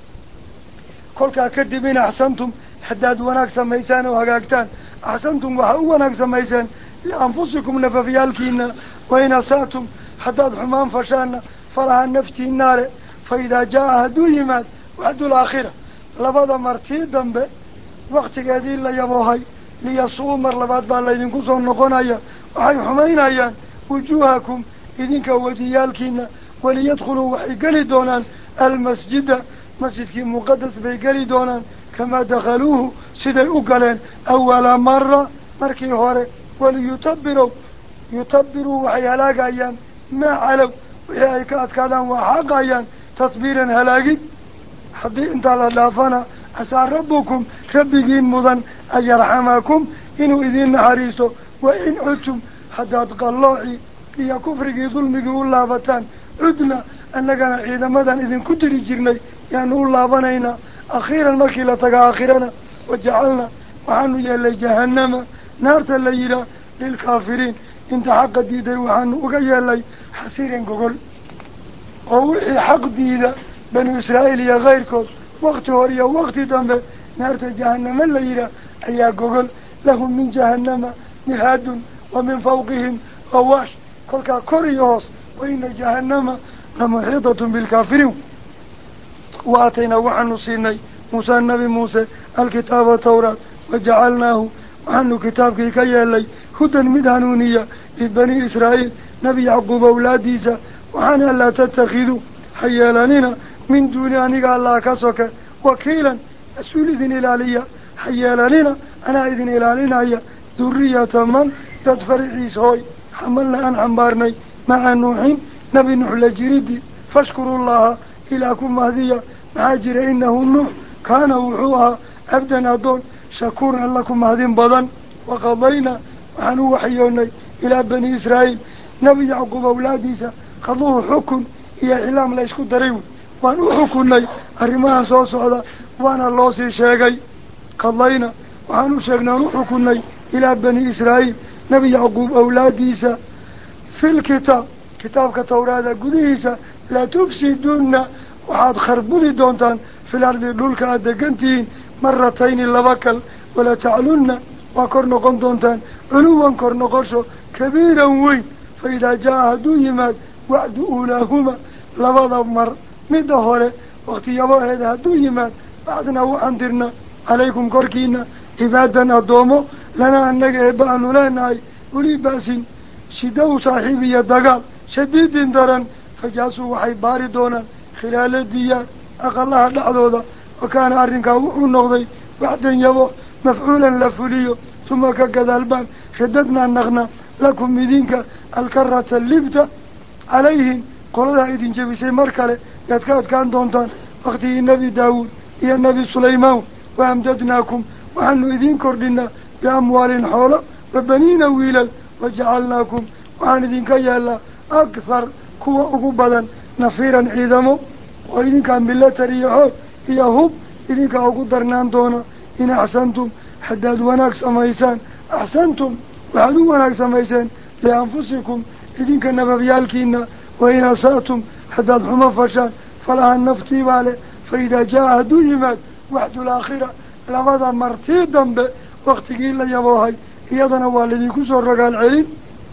كل كاكدبين أحسنتم حداد وناك سميسان وهقاكتان أحسنتم وحقوا وناك سميسان لأنفسكم نففيالكين وإن أساتم حداد حمان فشان فلها النفتي النار فإذا جاء هدو يماد وعدو الآخرة لبدا مرتي دنبه وقت قادي اللي يبوهي ليصوم مرلبات بالله ينقصوا النقونايا وحي حمينايا وجوهكم إذنك وجيالكين وليدخلوا وحي قلي دونان المسجد مسجد كي مقدس بي قلي دونان كما دخلوه سيدي أقلين أول مرة مركي هوري وليتبروا يتبروا وحي هلاقايا ما علوا وحي كاتكالان وحاقايا تطبيرا هلاقي حدي انت للافنا عسى ربكم ربكين مضن أن يرحمكم إنو إذين حريصو وإن عدتم حتى تقلعي إيا كفرك ظلمك واللابتان عدنا أنك عيدا مدن إذن كدري جرني يعني واللابنينا أخيرا مكيلة تقى آخرنا وجعلنا وحنو يلي جهنم نارت الليلة للكافرين انت حق ديدي وحنو وقيا لي حسيرين قول ووحي حق ديدا بنو إسرائيل يا غيركم وقت هوريا وقت دنبه نارت جهنم الليلة أيا قول لهم من جهنم مهاد ومن فوقهم غواش كل كوريوس وإن جهنم لمحيطة بالكافرين وآتينا وحنو سيني موسى النبي موسى الكتاب التوراة وجعلناه وحنو كتاب كي كيالي هدى مدهنونية لبني إسرائيل نبي يعقوب أولاديسا وحنا لا تتخذوا حيالاننا من دون أن الله كسوك وكيلا أسول إذن إلالية حيالاننا أنا إذن إلالينا هي ذرية من تدفر عيسوي حملنا أن حنبارني مع نوحين نبي نوح لجريدي فاشكروا الله إلىكم هذه معاجر إنه نوح كان وحوها أبدا أدون شكورا لكم هذه بضن وقضينا وحنو وحيوني إلى بني إسرائيل نبي يعقوب أولاديسا قضوه حكم إيا إعلام لا يسكو دريون وأنو حكمني الرمان صوص هذا وأنا الله سيشاقي قضينا وحنو شاقنا حكمني إلى بني إسرائيل نبي يعقوب أولاديسا في الكتاب كتاب كتوراة قديسة لا تفسدون waxaad kharbudi doontaan fil ardi dhulka aad degantihiin maratayni laba kal wala taclunna waa kor noqon doontaan culuwan kor noqosho kabiiran weyn fa idaa jaa hadduu yimaad wacdu uulaahuma labada mar midda hore waktiyabaheeda hadduu yimaad bacdnaa waxaan dirna calaykum korkiina cibaadan addoomo lanaa annaga eebba aanu leenahay ulii ba'sin shidda u saaxiib iyo dagaal shadiidin daran fajaasuu waxay baari doonaan khilaala diyaar aqalaha dhexdooda wa kaana arrinkaa wuxuu noqday waxdan yabo mafcuulan la fuliyo tuma ka gadaalbaan shadadnaa naqna lakum idinka alkarata libta calayhim qoladaa idin jebisay mar kale yaad ka adkaan doontaan waktigii nebi daawuud iyo nebi sulaymaan wa amdadnaakum waxaanu idiin kordhinaa biamwaalin xoolo wa baniina wiilal wajacalnaakum waxaan idinka yeelnaa akhar kuwa ugu badan nafiiran ciidamo oo idinkaa milatari iyo xoog iyo hub idinkaa ugu darnaan doona in axsantum haddaad wanaag samaysaan axsantum waxaad u wanaag samayseen lianfusikum idinka nababyaalkiina wa in asa'tum haddaad xumo fashaan falaha naftii baa leh fa idaa jaa hadduu yimaad waxdu laakhira labada martii dambe waktigii la yaboohay iyadana waa laydinku soo rogaal celin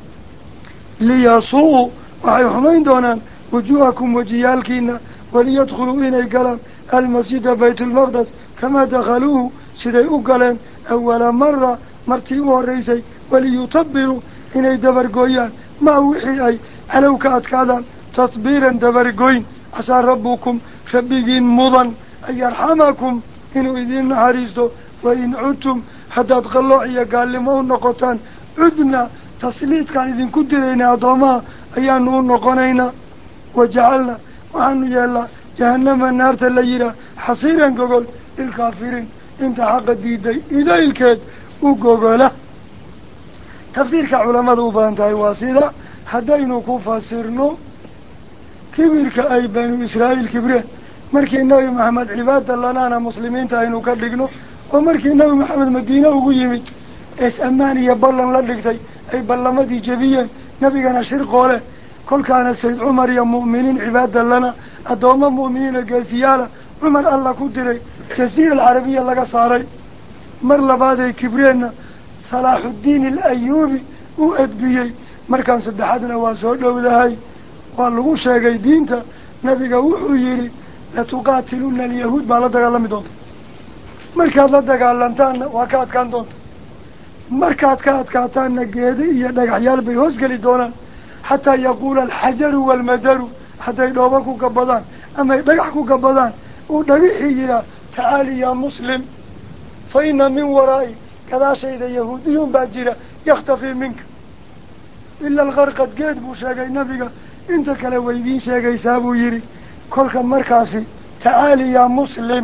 liyasuu waxay xumayn doonaan wujuuhakum wejiyaalkiina waliyadkhuluu inay galaan almasjida baytulmaqdes kamaa dakhaluuhu siday u galeen awala mara martii u horraysay waliyutabiruu inay dabargooyaan maa wixii ay calow ka adkaadaan tatbiiran dabargoyn casaa rabbukum rabbigiin mudan an yarxamakum inuu idiin naxariisto wain cudtum haddaad qallooc iyo gaalnimo u noqotaan cudna tasliidkaan idinku diraynaa addoomaha ayaanu u noqonaynaa wajacalna waxaanu yeellaa jahannama naarta la yidhaah xasiiran gogol lilkaafiriin inta xaqa diiday idaylkeed u gogola tafsiirka culamada u badan tahay waa sida haddaynu ku fasirno kibirka ay banu israa'iil kibreen markii nebi maxamed cibaada lanaana muslimiinta aynu ka dhigno oo markii nebi maxamed madiine ugu yimid ees ammaan iyo ballan la dhigtay ay ballamadii jebiyeen nebigana shirqoole kolkaana sayd cumar iyo mu'miniin cibaada lana addoommo mu'miniina geesiyaala cumar alla ku diray jasiira alcarabiya laga saaray mar labaaday kibreenna salaaxuddiin alayuubi u edbiyey markaan saddexaadna waa soo dhowdahay waa lagu sheegay diinta nebiga wuxuu yidhi latuqaatiluna alyahuud baa la dagaalami doonta markaad la dagaalantaanna waa ka adkaan doonta markaad ka adkaataanna geedi iyo dhagaxyaal bay hoosgeli doonaan xataa yaquula alxajaru waalmadaru hadday dhooba ku gabadaan amay dhagax ku gabadaan uu dhagixii yidhaah tacaali yaa muslim fa ina min waraa'i gadaashayda yahuudiyun baa jira yakhtafii minka ila alkarqad geed buu sheegay nebiga inta kale waydiin sheegaysaa buu yidhi kolka markaasi tacaali yaa muslim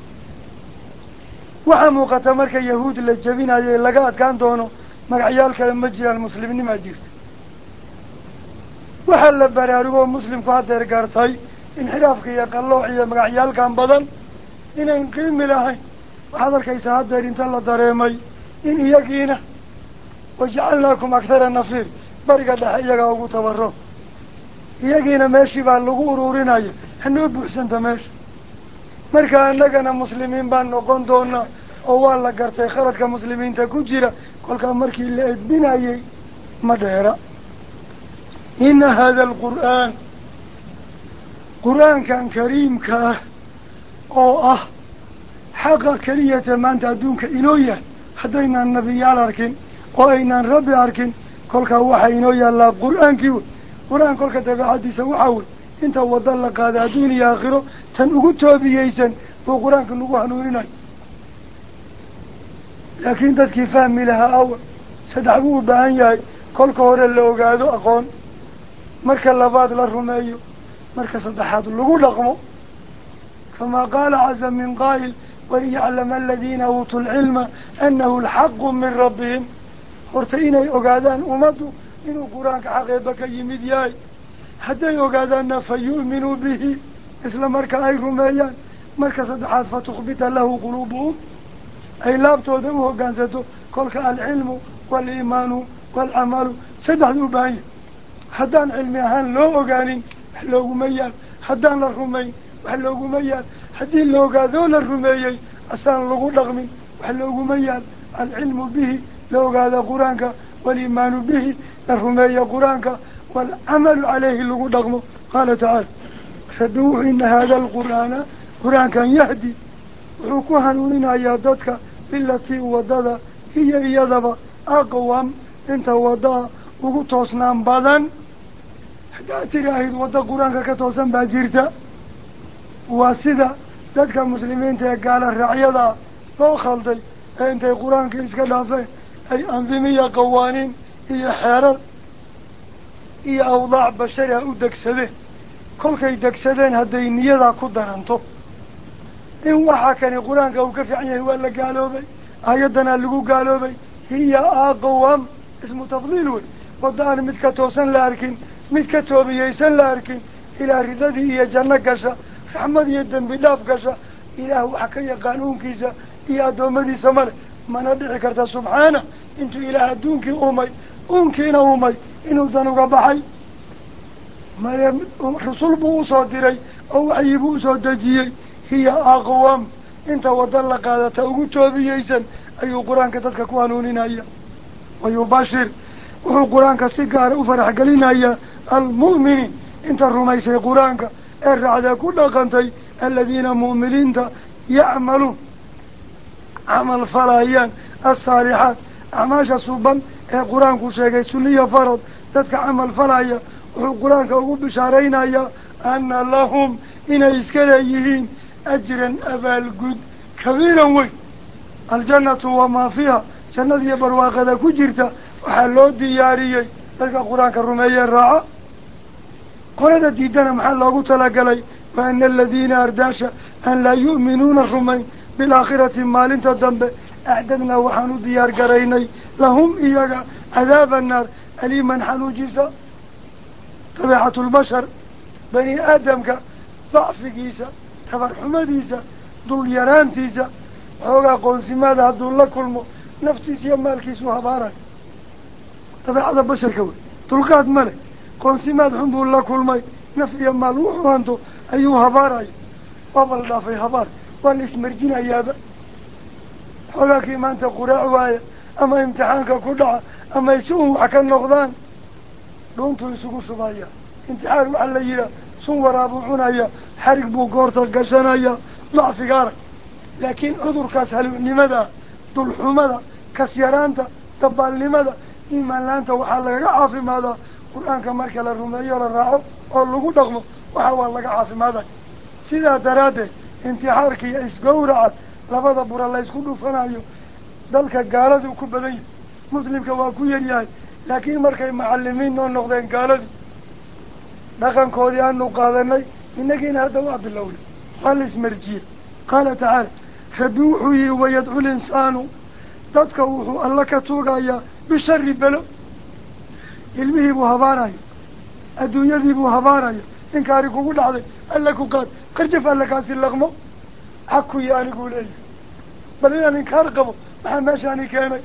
waxaa muuqata marka yahuud la jebinayo laga adkaan doono magacyaal kale ma jiraan muslimnimaa jirta waxaa la baraarugoo muslimku haddeer gartay inxiraafka iyo qallooc iyo magacyaalkan badan inayn qiimi lahayn waxaad arkaysaa haddeer inta la dareemay in iyagiina wajacalnaakum akhara nafiir bariga dhexe iyagaa ugu tabaro iyagiina meeshii baa lagu ururinaya hanoo buuxsanta meesha marka annagana muslimiin baan noqon doonaa oo waa la gartay khaladka muslimiinta ku jira kolkaa markii la edbinayay ma dheera ina hada alqur'aan qur-aankan kariimka ah oo ah xaqa keliyata maanta adduunka inoo yahay haddaynaan nebiyaal arkin oo aynaan rabbi arkin kolkaa waxaa inoo yaallaa qur-aankii wey qur-aan kolka dabeecaddiisa waxaa wey inta wadda la qaada adduun iyo aakhiro tan ugu toobiyeysan buu qur-aanka nagu hanuuninayo laakiin dadkii fahmi lahaa awa saddex buu u baahan yahay kolka hore la ogaado aqoon marka labaad la rumeeyo marka saddexaad lagu dhaqmo kamaa qaala caza min qaa'il waliyaclama aladiina uutuu lcilma annahu alxaqu min rabbihim horta inay ogaadaan ummaddu inuu qur-aanka xaqeeba ka yimid yahay hadday ogaadaanna fa yu'minuu bihi isla marka ay rumeeyaan marka saddexaad fatukhbita lahu quluubuhum ay laabtooda u hoggaansato kolka alcilmu waaliimaanu waalcamalu saddexda u baahan yahay haddaan cilmi ahaan loo ogaanin wax looguma yaal haddaan la rumayn وحلوغو ميان هدي اللوغا ذول الرميي أسان لغو رغم وحلوغو ميان العلم به لوغا ذا قرانك والإيمان به الرميي قرانك والعمل عليه لغو رغم قال تعالى خدوه إن هذا القرآن قرآن كان يهدي وحكوها نوننا يادتك التي ودد هي يذب أقوام انت ودا وقتوسنان بدن حتى تراهد ودا قرآن كتوسن باجيرتا واسدا ذاتك المسلمين تقال الرعيضة لو خلطي انت قرآن كيسك دافع اي انظمية قوانين هي حيرر هي اوضاع بشرية ودك سده كل كي دكسدين هذي النية كودن أنتو إن واحد كان القرآن كأو كيف يعني هو اللي قالوا بي آياتنا اللي قالوا بي هي أقوام اسمه تفضيل وضعنا متكتوسن لاركين متكتوبي يسن لاركين إلى ردده هي جنة قشة رحمة يدن بداف قشة إله حكاية قانون كيسا إيا دومدي سمر ما ندعي كرتا سبحانه انتو إله دونك أمي أنكين أمي إنو دانو قبحي ما رسول بو صادري أو عيبو صادجي هي أقوام انت وضل قادة وقتوا بيسن أي قرآن كتتك كوانونين هيا ويباشر وهو قرآن كسيقار وفرح قلين هيا المؤمنين انت الرميسي قرآن الرعدة كل قنتي الذين مؤمنين يعملون عمل فلايان الصالحات أعماش صوبا القرآن كشيكي سنية فرض تتك عمل فلايا والقرآن كأقول بشارين يا أن لهم إن إسكاليهين أجرا أبال قد كبيرا وي الجنة وما فيها جنة يبروا غدا كجرتا وحلو دياريي تلك القرآن كالرمية الراعة قولة ديدنا محل قلت لك لي وأن الذين أرداش أن لا يؤمنون الرمي بالآخرة مال انت الدنب أعددنا وحنو ديار قريني لهم إياك عذاب النار أليما حنو جيسا طبيعة البشر بني آدم ضعف جيسا تفرحمة ديسا دول يران تيسا حوغا قونسي ماذا دول لكل نفتيس يمال كيسو هبارك طبيعة البشر كوي تلقات ملك قونسي ماذا دول لكل مي نفي يمال وحوانتو أيو هبارك وابل دافي هبار والاسمرجين أيادا حوغا كيما انت قراء وايا أما امتحانك كلها أما يسوه وحكا النقضان دونتو يسوقوا صبايا انتحار وحلا يلا صور أبو عنايا حرق بو قورتا قشانايا ضعف قارك لكن عذر كاسهل لماذا دول حمدا كسيرانتا تبال لماذا إيمان لانتا وحلا عافي ماذا قرآن كمالك للرمية للرعب أولوكو دغمو وحاول لك عافي ماذا سيدا درادة انتحارك يسقورعات لبدا برا الله يسكدو فنايو دالك قالدي وكبدي مسلم كواكو يرياي لكن مركي معلمين نون نقدين قالدي لكن كودي أنه قادني إنك إن هذا وعد اللولي قال اسمرجيه قال تعالى خدوحي ويدعو الإنسان تدكوه الله كتوغايا بشر بلو علمه بوهباراي الدنيا دي بوهباراي إنكاري كوكو دعضي ألكو قاد قرجف ألكاسي اللغمو حكو يعني قولي بل إن إنكار قبو محمشاني كاني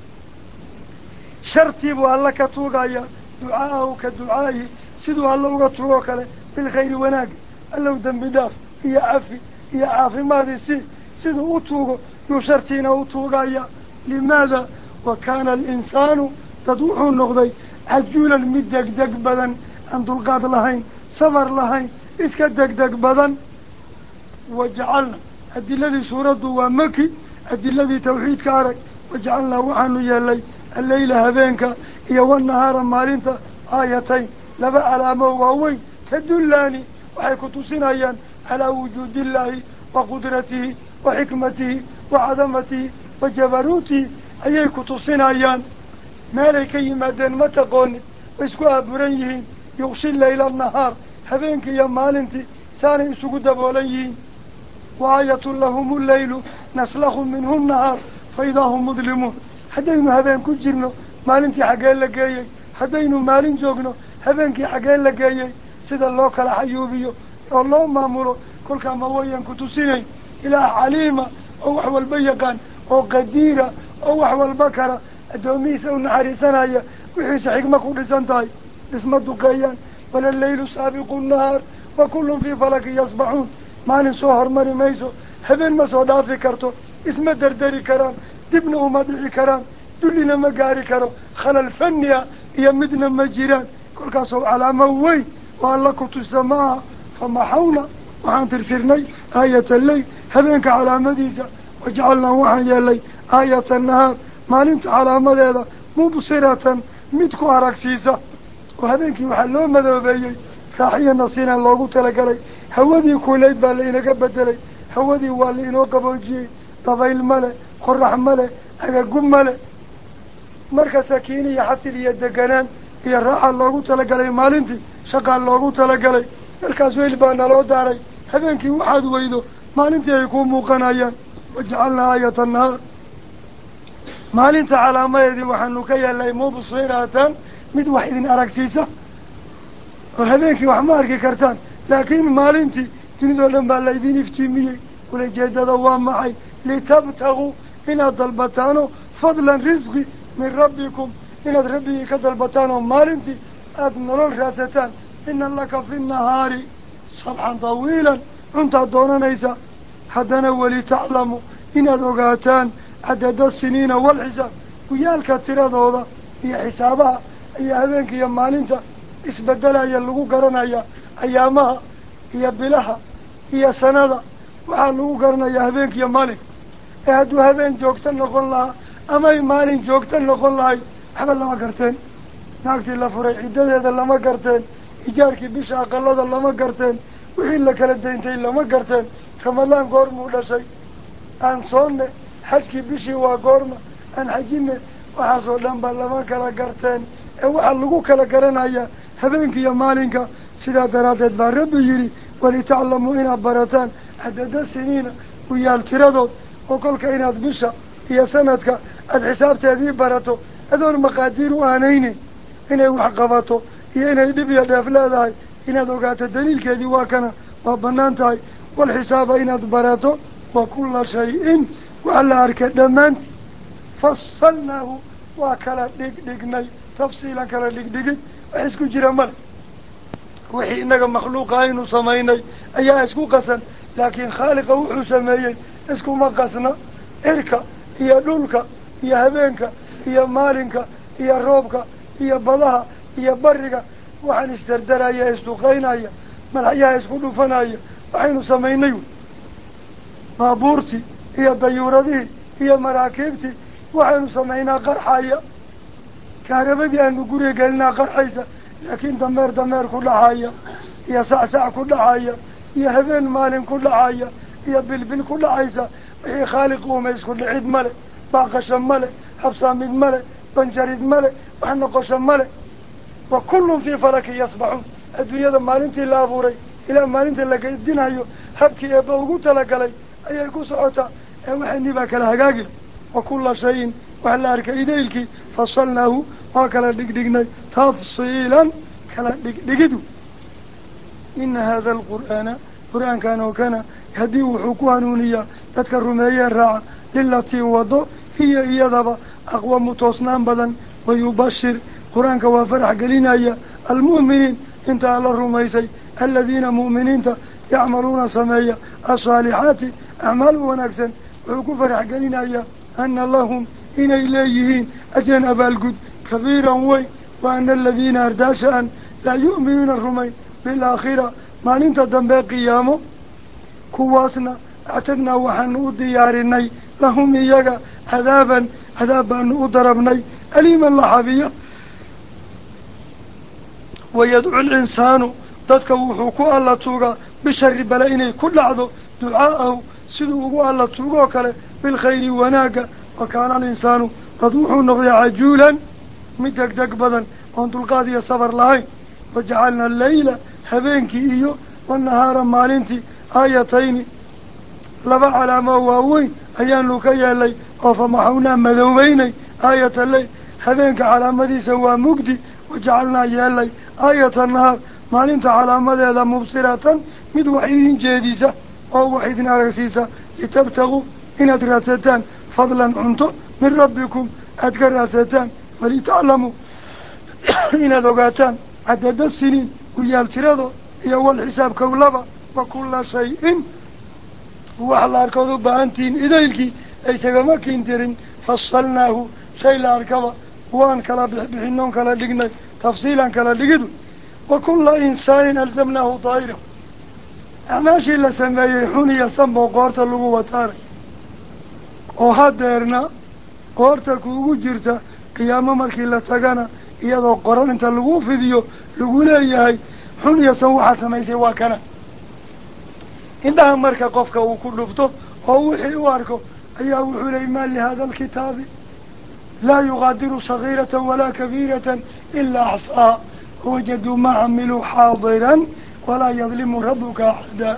شرطي بو الله كتوغايا دعاءه كدعائه سيدو الله وغطوه كله بالخير وناق الله ودنب داف هي عافي هي عافي ماذا سي سيدو أتوغو يشرتين أتوغايا لماذا وكان الإنسان تدوح النقضي عجولا مدك دك بدن عند القاد لهين سفر لهين اسك دك دك بدن وجعلنا أدي الذي سورته ومكي أدي الذي توحيد كارك وجعلنا وحنو يلي الليل هبينك هي والنهار مالينتا آيتين لبا على موهوين تدلاني وحيكتو سنايا على وجود الله وقدرته وحكمته وعظمته وجبروته أي كتو سنايا مالك يمدن متقون ويسكو أبريهين يغشي الليل النهار هبينك يا مالنتي ساني يسكو دبوليهين وآية لهم الليل نسلخ منه النهار فإذا هم مظلمون حدينو هبين كجرنو مالنتي حقين لقايي حدينو مالين جوغنو هبينكي حقين لقايي سيدا الله كلا حيوبيو الله مامورو كل كما وين كنتو سيني إله عليمة أو وحوى البيقان أو قديرة أو وحوى البكرة الدوميس أو نحرسانايا وحيس حكمة كل سنتاي اسم الدقيان ولا الليل سابق النهار وكل في فلك يصبحون maalin soo hormari mayso habeen ma soo dhaafi karto isma dardari karaan dibna uma dhici karaan dullina ma gaari karo khalal fanniya iyo midna ma jiraan kolkaasoo calaamo weyn waa alla ku tusa ma aha famaxawna waxaan tirtirnay aayata leyl habeenka calaamadiisa wajacalnaa waxaan yeelay aayata nahaar maalinta calaamadeeda mubsiratan mid ku aragsiisa oo habeenkii waxaa loo madoobeeyey raaxiya nasiinaan loogu talagalay hawadii kuulayd baa la inaga bedelay hawadii waa la inoo qaboojiyey dabayl male qorax male agagub male marka sakiin iyo xasil iyo deganaan iyo raaxa loogu talagalay maalintii shaqaa loogu talagalay markaas weyl baa naloo daaray habeenkii waxaad weydo maalintii ay kuu muuqanayaan wajacalnaa aayata nahaar maalinta calaamadeedii waxaanu ka yeelnay mubsiratan mid wax idin aragsiisa oo habeenkii wax ma arki kartaan laakiin maalintii dunidoo dhan baa laydin iftiimiyey ulajeedada waa maxay litabtaguu inaad dalbataano fadlan risqi min rabbikum inaad rabbigii ka dalbataan oo maalintii aada nolol raadsataan ina laka fi nahaari sabxan tawiilan cuntaad doonanaysa haddana weli taclamu inaad ogaataan cadada siniina walxisaab guyaalka tiradooda iyo xisaabaha iyo habeenka iyo maalinta isbedelaya lagu garanaya ayaamaha iyo bilaha iyo sanada waxaa lagu garanayaa habeenka iyo maalinka ee hadduu habeen joogto noqon lahaa amay maalin joogto noqon lahay waxba lama garteen naagtii la furay ciddadeeda lama garteen ijaarkii bisha aqalada lama garteen wixii la kala dayntay lama garteen ramadaan goormuu dhashay aan soonne xajkii bishii waa goorma aan xajine waxaasoo dhan ba lama kala garteen ee waxaa lagu kala garanaya habeenka iyo maalinka sidaa daraaddeed baa rabbi yidhi walitaclamuu inaad barataan cadada siniina guyaal tiradood oo kolka inaad bisha iyo sanadka aada xisaabteedii barato adoon maqaadiir u aanaynin inay wax qabato iyo inay dhib iyo dheef leedahay inaad ogaato daliilkeedii waa kana waa bannaan tahay walxisaaba inaad barato wa kulla shay-in wax la arkay dhammaantii fasalnaahu waa kala dhigdhignay tafsiilan kala dhigdhigid wax isku jira male wixii inaga makhluuqa aynu samaynay ayaa isku qasan laakiin khaaliqa wuxuu sameeyey iskuma qasna cirka iyo dhulka iyo habeenka iyo maalinka iyo roobka iyo badaha iyo bariga waxaan isdardaraya isduqaynaya madaxyaha isku dhufanaya waxaynu samaynay baabuurtii iyo dayuuradihii iyo maraakiibtii waxaynu samaynaa qarxaya kaarabadii aanu guriga gelinaa qarxaysa laakiin dameer dameer ku dhacaya iyo sacsac ku dhacaya iyo habeen maalin ku dhacaya iyo bilbil ku dhacaysa wixii khaaliq uuma isku dhicid male baaqasho male habsaamid male banjarid male wax noqosho male wa kullun fii falaki yasbaxuun adduunyada maalintii la abuuray ilaa maalinta la gedinayo habkii eebba ugu talagalay ayay ku socotaa ee waxaynii baa kala hagaagin wa kulla shayin wax la arkay idaylkii fasalnaahu waa kala dhigdhignay tafsiilan kala dhigdhigidu ina hada alqur'aana qur-aankan oo kana haddii wuxuu ku hanuuniyaa dadka rumeeyee raaca lilatii wado hiya iyadaba aqwamu toosnaan badan wayubashir qur-aanka waa farax gelinaya almu'miniin inta alla rumaysay aladiina mu'miniinta yacmaluuna sameeya asaalixaati acmaal wanaagsan wuxuu ku farax gelinayaa ana lahum inay leeyihiin ajran abaalgud kabiiran weyn wa ana aladiina ardaasha-an laa yu'minuuna rumayn bilaakhira maalinta dambe qiyaamo kuwaasna actadnaa waxaanu u diyaarinay lahum iyaga cadaaban cadaab baanu u darabnay aliiman laxabiya wayadcu linsaanu dadka wuxuu ku alla tuugaa bishari bale inay ku dhacdo ducaa'ahu siduu ugu alla tuugoo kale bilkhayri wanaagga wa kaana alinsaanu dad wuxuu noqday cajuulan mid deg deg badan oon dulqaad iyo sabar lahayn wajacalna alleyla habeenkii iyo wanahaara maalintii aayatayni laba calaamo waaweyn ayaanu ka yeelay oo famaxawnaa madoobeynay aayata leyl habeenka calaamadiisa waa mugdi wajacalnaa yeelay aayata nahaar maalinta calaamadeeda mubsiratan mid wax idin jeedisa oo wax idin aragsiisa litabtaguu inaad raadsataan fadlan cunto min rabbikum aad ka raadsataan walitaclamuu inaad ogaataan cadada siniin guyaal tirado iyo wal xisaab kowlaba وكل شيء وحلا أركضوا بأنتين إذيلكي أي سجما كينترين فصلناه شيء لا أركضه وان كلا بحنون كلا لجنا تفصيلا كلا لجدو وكل إنسان ألزمناه طائره أماشي إلا سميه حوني يسمى قارت اللغو وطاري وهادرنا قارت كوغو جيرتا قيامة مركي إلا تغانا إيادو قران انت اللغو فيديو لغو لأيهاي حوني يسموها سميسي واكنا إنها مركا قفك وكل لفتو ووحي واركو أيها وحولي مال لهذا الكتاب لا يغادر صغيرة ولا كبيرة إلا أحصاها وجدوا ما عملوا حاضرا ولا يظلم ربك أحدا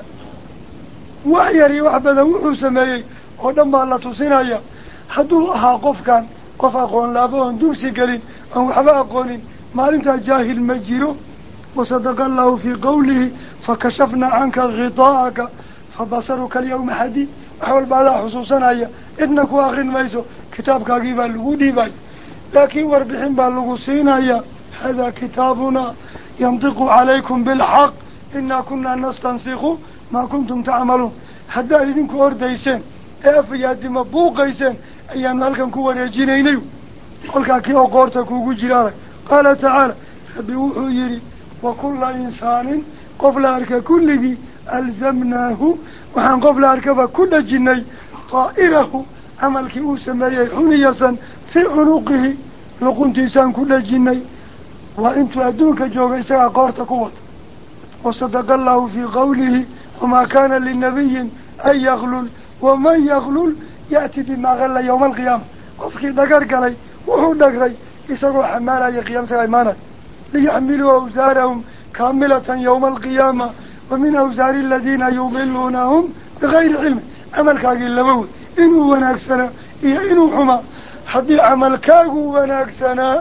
وحيري وحبذا وحو سميي ودما الله تصنايا حدو أها قف كان قف أقول لابون دوسي قلين أو حبا أقولين ما أنت جاهل مجيرو وصدق الله في قوله فكشفنا عنك غطاءك فبصرك اليوم حديد أحوال بعدها حصوصا هيا إنك وآخرين ميسو كتابك أجيبا لغودي باي لكن وربحين باللغوصين هيا هذا كتابنا ينطق عليكم بالحق إنا كنا نستنسخ ما كنتم تعملون حتى إذن كور ديسين أفياد مبوقيسين أيام نالكم كور يجينينيو قل كاكي وقورتك وجرارك قال تعالى فبيوحو يري وكل إنسان قبل أرك كله ألزمناه وحن قبل أركب كل جني طائره عمل كيو سميه حنيسا في عنقه لقنت إنسان كل جني وإنتو أدونك جوغ إساء قارت قوة وصدق الله في قوله وما كان للنبي أن يغلل ومن يغلل يأتي بما غل يوم القيامة قفكي دقر قلي وحو دقري إساقوا حمالا يقيام سيمانا ليحملوا أوزارهم كاملة يوم القيامة ومن أوزار الذين يضلونهم بغير علم عمل كاقي اللبوي إنو وناكسنا إيا إنو حما حدي عمل كاقو وناكسنا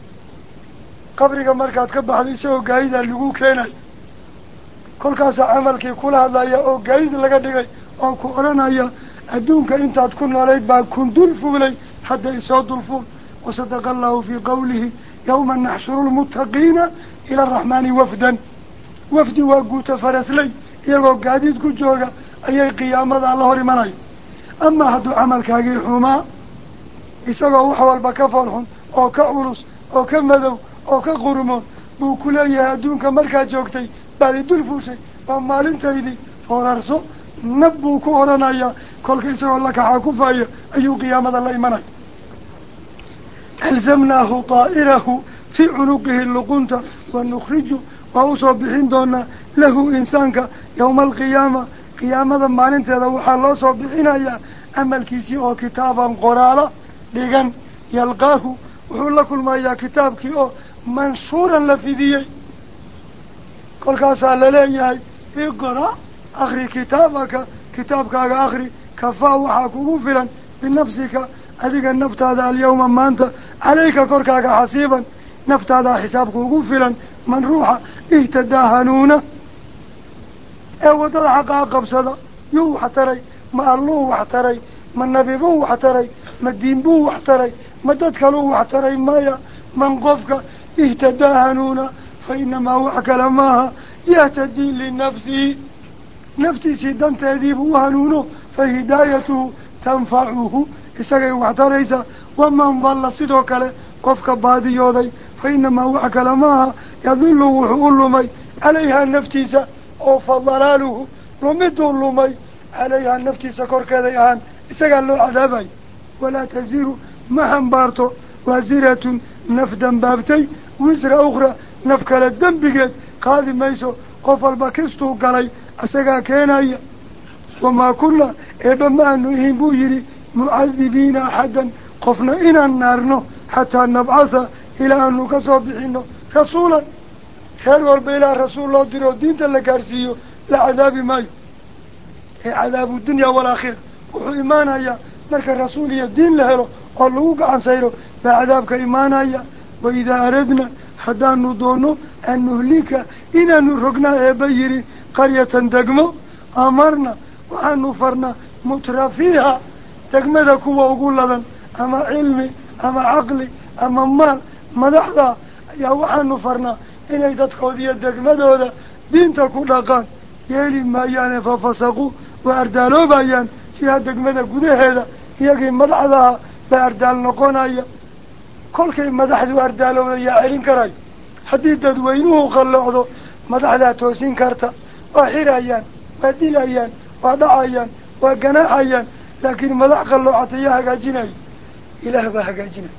قبرك مركات كبه حديثه قايدة اللقو كيناي كل كاسا عملكي كل هذا يا أو قايد لقا دقاي أو كورانا يا أدونك إنت تكون عليك با كن دلفو لي حتى يسود دلفو وصدق الله في قوله يوم نحشر المتقين إلى الرحمن وفدا وفدي وقوت فرس لي يقو قاديد كو جوغا أي قيامة الله رماناي أما هدو عمل كاقي حما إساقو حوال بكفرهم أو كعولوس أو كمدو أو كقرمون بو كلية أدونك مركا جوغتي بالي دلفوشي ومالين تايدي فورارسو نبو كورانايا كل كيسو الله كحاكو فايا أيو قيامة الله إيماناي ألزمناه طائره في عنقه اللقنة ونخرجه وأوصى بحين دونا له إنسانك يوم القيامة قيامة مالين تدوحى الله صبحين أيا أما الكيسي أو كتابا قرالا لغن يلقاه وحول كل ما يا كتابك أو منشورا لفديه كل كاسا لليه اقرأ أخري كتابك كتابك أخري كفا وحاكو فلا بنفسك أذيك النفط هذا اليوم ما أنت عليك كركاك حسيبا نفط هذا حسابك فلا من روح اهتداهنون او تلحق قبصدا يو حتري ما الله وحتري ما النبي بو وحتري ما الدين بو وحتري ما ددكلو وحتري ما من قفك اهتداهنون فإنما وحك لماها يهتدي لنفسه نفسي سيدان تهذيب وهنونه فهدايته تنفعه إساقي وحتريسا ومن ظل صدوك له قفك بادي يوضي فإنما وحك لماها يظل وحول مي عليها النفتيسة أو فضلاله رمده اللمي عليها النفتيسة كوركا ديهان إساقال له عذابي ولا تزير محن بارتو وزيرة نفدا بابتي وزر أخرى نفكال الدنبقات قاضي ميسو قفل باكستو قلي أساقا كينايا وما كنا إبما أنه يهنبو يري معذبين أحدا قفنا إنا النارنو حتى نبعث إلى أن نكسبحنه رسولا خير والبيلا رسول الله ديرو دين تلقارسيو لعذاب ماي عذاب الدنيا والآخرة وحو إيمانا يا مركا الرسول الدين لهلو واللوق عن سيرو بعذابك إيمانا يا وإذا أردنا حتى ندونو أن نهلك إنا نرقنا إبيري قرية تقمو أمرنا وأن نفرنا مترفيها تقمد كوا وقول لذن أما علمي أما عقلي أما مال مدحضا يا وحن نفرنا إنay dadkoodii degmadooda diinta ku dhaqaan يلي ما يعني ففسقوا وأردالوا بيان في هذا مدى قده هذا يجي مدحضها بأردال نقونايا كل كي مدحض وأردالوا يعلن كراي حديد دوينوه قلعوا مدحضها توسين كارتا وحيرايان وديلايان ودعايان وقناحيان لكن مدح قلعوا عطيها جناي إله بها جناي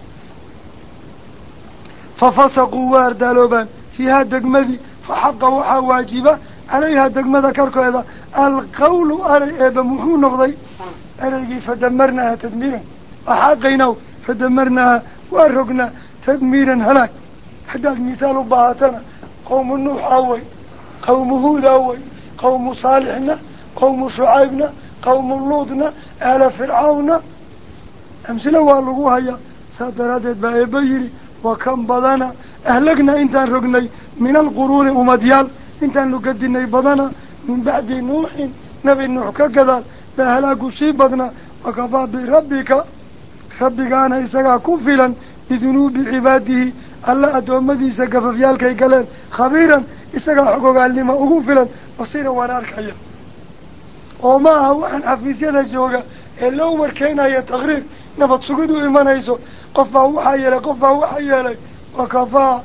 ففسقوا وأردالوا بان في هذا مدى فحق وحا واجبة عليها دقمة كركو هذا القول أري بمحو نقضي أريقي فدمرناها تدميرا وحاقيناه فدمرناها وأرقنا تدميرا هلاك حداد مثال باهاتنا قوم النوح أوي قوم هود أوي قوم صالحنا قوم شعيبنا قوم لوطنا آل فرعون أمثلة واللقوها يا سادراتت بأيبيري وكم بدنا أهلقنا إنتان رقني من القرون ومديال إنتان لقدني بدنا من بعد نوح نبي نوح كذا فهلاقوا شيء بدنا وكفى بربك ربك أنا إسقى كفلا بذنوب عباده الله أدومدي سقف فيالك يقلن خبيرا إسقى حقوق لما أقفلا وصير ورارك أيام وما هو عن حفيزينا الجوغة إلا أمر كينا يتغرير نبت سقودوا إيمان يسو قفا وحيالي قفا وحيالي وكفى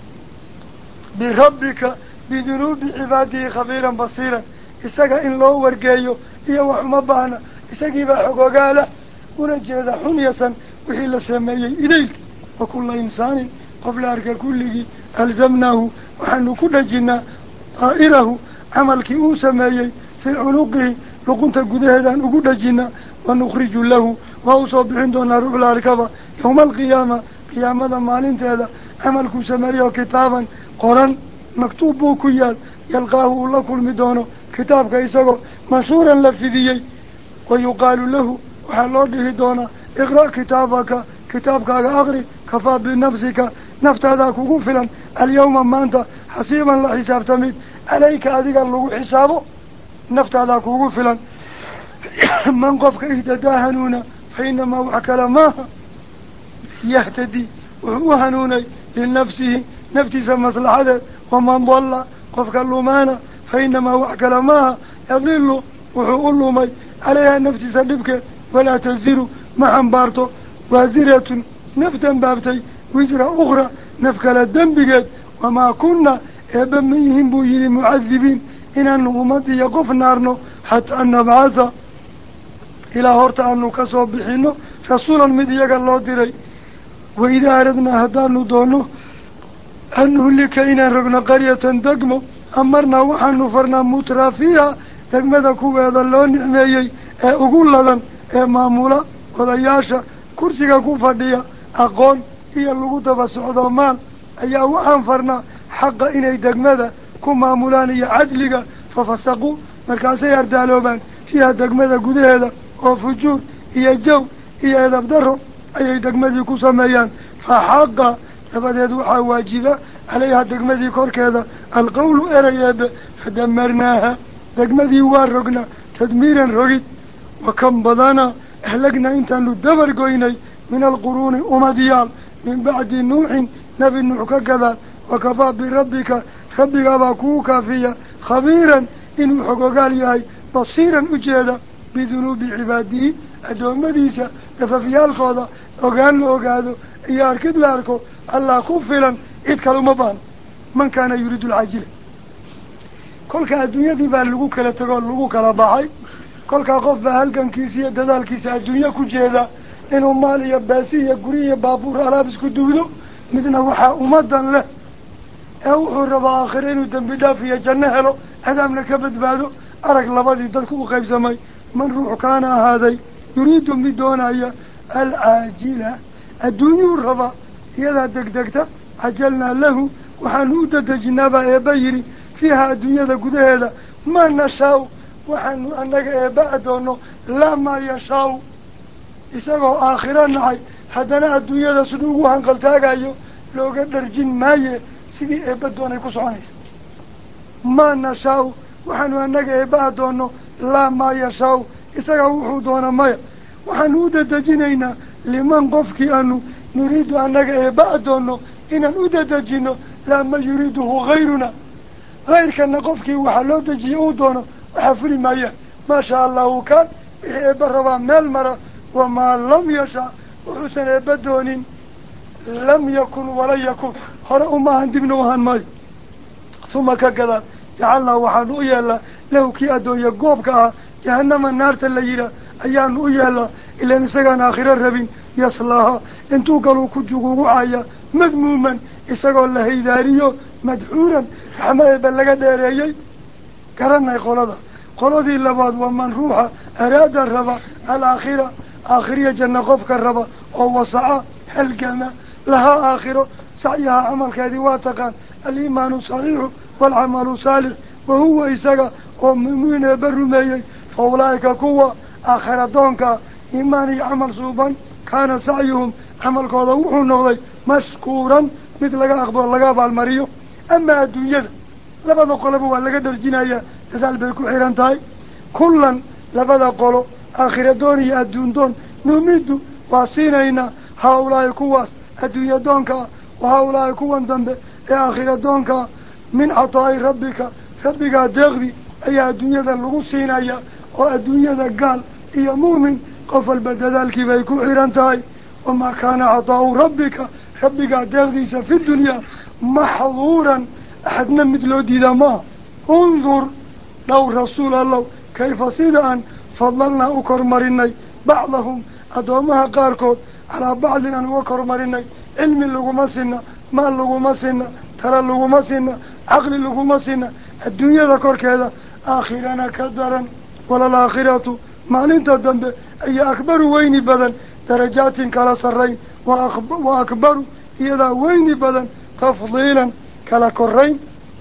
بربك بذنوب عباده خبيرا بصيرا إساقا إن لو ورقايو إيا وحمبانا إساقي بحقوقا له ونجد حنيسا وحيل سميه إليك وكل إنسان قبل أرك كله ألزمناه وحن كل جنا طائره عملك أو سميه في عنقه لقنت قدهدان وكل جنا ونخرج له وأصاب عندنا روح الأركبة يوم القيامة قيامة مالنت هذا عملك سميه كتابا قرآن مكتوب بوكيال يلقاه الله كل مدونه كتاب كيسقو مشهورا لفذيي ويقال له وحلوده دونا اقرأ كتابك كتابك أغري كفى بنفسك نفت هذاك وقفلا اليوم ما أنت حسيبا لا حساب تميد عليك هذيك اللغو حسابه نفت هذاك وقفلا من قفك اهتداهنون فإنما وحكلا ما يهتدي وهو هنوني لنفسه نفتي سمصلحة ومن ضل قفك اللومانة فإنما وحكلا ما يضل وحقول له مي عليها نفتي سلبك ولا تزير مع انبارته وزيرة نفتا بابتي وزرة أخرى نفكال الدنبقات وما كنا يبميهم بوجل معذبين إن أنه مضي يقف نارنا حتى أن نبعث إلى هورت أنه كسوب بحينه رسولا مديك الله ديري وإذا أردنا هدانه دونه أنه لكينا رقنا قرية دقمه أمرنا وحن نفرنا مترا فيها دقمة كوبا هذا اللون نعميي أقول لهم مامولا وضياشا كرسيك كوفا أقول هي اللغوطة بسعودة مال أيها وحن فرنا حق إني دقمة كو مامولاني عدلك ففسقوا مركاسي يردالوبان فيها دقمة قده هذا وفجور هي الجو هي هذا بدره أي دقمة كو سميان فحق لبدأت وحا واجبة عليها دقمة كورك هذا القول إرياب فدمرناها دقمة وارقنا تدميرا رقيد وكم بضانا أهلقنا إنتان للدبر قويني من القرون أمديال من بعد نوح نبي نوح كذا وكفى بربك ربك باكو كافية خبيرا إنه حقوقا ليهي بصيرا أجيدا بذنوب عباده أدوم مديسة تففيا الخوضة أغان لأغادو ياركد لاركو الله كفلا إدكالو مبان من كان يريد العاجلة كل الدنيا دي بقى اللقوك لا تقول اللقوك لا باحي كل قف بهالكن كيسية ددال كيسة الدنيا كجيدا إنه مالية باسية قرية بابور ألابس كدودو مثل وحا أمدا له أو الربا آخرين ودنبدا في جنة له هذا من كبد بعده أرك لبادي تدكو قيب سمي من روح كان هذا يريد بدون هي العاجلة الدنيا الربا يلا دك دكتا عجلنا له وحنود تجنبا يبيري فيها الدنيا ذا قد هذا ما نشاو وحن أنك يبعدونه لا ما يشاو إساقوا آخرا نعي حدنا الدنيا ذا سنوه هنقلتاك أيو لو قدر جن ماي سيدي يبعدونه كسعانيس ما نشاو وحن أنك يبعدونه لا ما يشاو إساقوا وحودون ماي وحنود تجنينا لمن قفك أنه نريد أنك يبعدونه إن نود تجنه لا ما يريده غيرنا غير كان نقفكي وحلو تجي أودونه وحفلي مايا ما شاء الله كان بربا مال مرة وما لم يشاء وحسن بدون لم يكن ولا يكون هرأوا ما عندنا ماي ثم كذا جعلنا وحنو يلا له كي أدو يقوبك جهنم النار تليلا أيان ويلا إلا نسجن آخر الربين يصلها انتو قالوا كجوجو عيا مذموما إسقوا الله يداريو مدحورا حمل بلغ داريي كرنا يقول هذا قال ذي اللباد ومن روح أراد الربا الآخرة آخرية جنة قفك الربا أو وسعى حلقنا لها آخرة سعيها عمل كذواتك الإيمان صحيح والعمل صالح وهو إسقى ومؤمن برمي فأولئك قوة آخر دونك إيماني عمل صوبا كان سعيهم عمل قضوح النغضي مشكورا مثل أخبار لقاب المريو أما الدنيا لبدا قلبوا لقد الجناية تذال بيكو حيرانتاي كلا لبدا قلوا آخر دوني الدون دون نمد واسينينا هؤلاء كواس الدنيا دونك وهؤلاء كوان دنب آخر دونك من عطاء ربك ربك دغذي أي الدنيا اللغسينية والدنيا قال يا مؤمن قفل بدلالك بيكو حيرانتاي وما كان عطاء ربك ربك دغذيس في الدنيا محظورا أحدنا مثل ديدا ما انظر لو رسول الله كيف صيدا فضلنا أكر مريني بعضهم أدومها قاركود على بعض أن أكر مريني علم اللغمسنا مال اللغمسنا ترى اللغمسنا عقل اللغمسنا الدنيا ذكر كذا آخرنا كدرا ولا الآخرة ما لنت الدنب أي أكبر وين بدن درجات كلا سرين وأكبر إذا وين بدن تفضيلا كلا كرين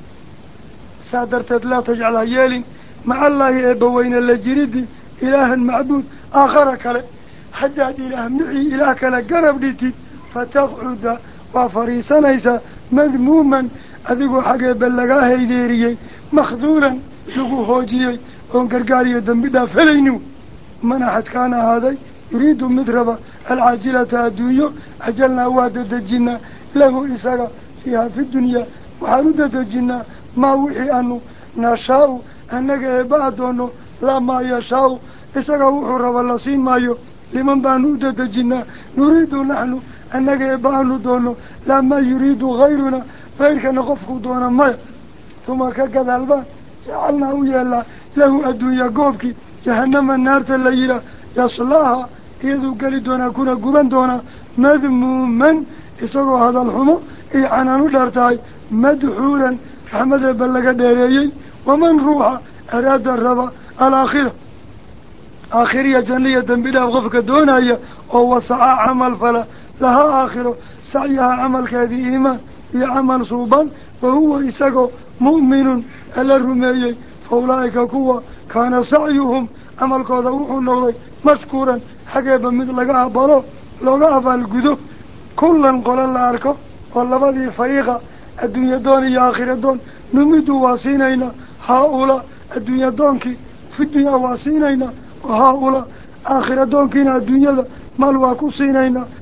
سادرت لا تجعل هيال مع الله أبوين اللجريد إله معبود آخر كلا حداد إله معي إله كلا قرب لتي فتقعد وفريسا ليس مذموما أذيقوا حقا بلغاه يديري مخذولا لقوا هوجيي ونقرقاري دنبدا فلينو من أحد كان هذا يريد مدربة العاجلة الدنيا عجلنا وادد الجنة له إساقة فيها في الدنيا وحردد الجنة ما وحي أنه نشاء أنك إبادونه لا ما يشاء إساقة وحر واللسين مايو لمن بانودد الجنة نريد نحن أنك إبانو دونه لا ما يريد غيرنا غيرك نقفك دون ما ثم كذا البان جعلنا ويلا له الدنيا قوبك جهنم النار الليلة يصلاها إذا قال دونا كنا قبان دونا مذموما إساقوا هذا الحمو إي عنانو دارتاي مدحورا حمد بلغ داريي ومن روح أراد الربا الآخرة آخرية جنية دنبدا وغفك دونايا وهو سعى عمل فلا لها آخرة سعيها عمل كذي إيمان هي عمل صوبا وهو إساقوا مؤمن ألا الرميي فأولئك كوا كان سعيهم عمل كذوح النغضي مشكورا حقيبا مثل لقاها بلو لقاها فالقدو كلا قول الله أركب والله بذي فريقة الدنيا دون يا آخر دون نمد واسينينا هؤلاء الدنيا دونك في الدنيا واسينينا وهؤلاء آخر دونكنا الدنيا مالواكو سينينا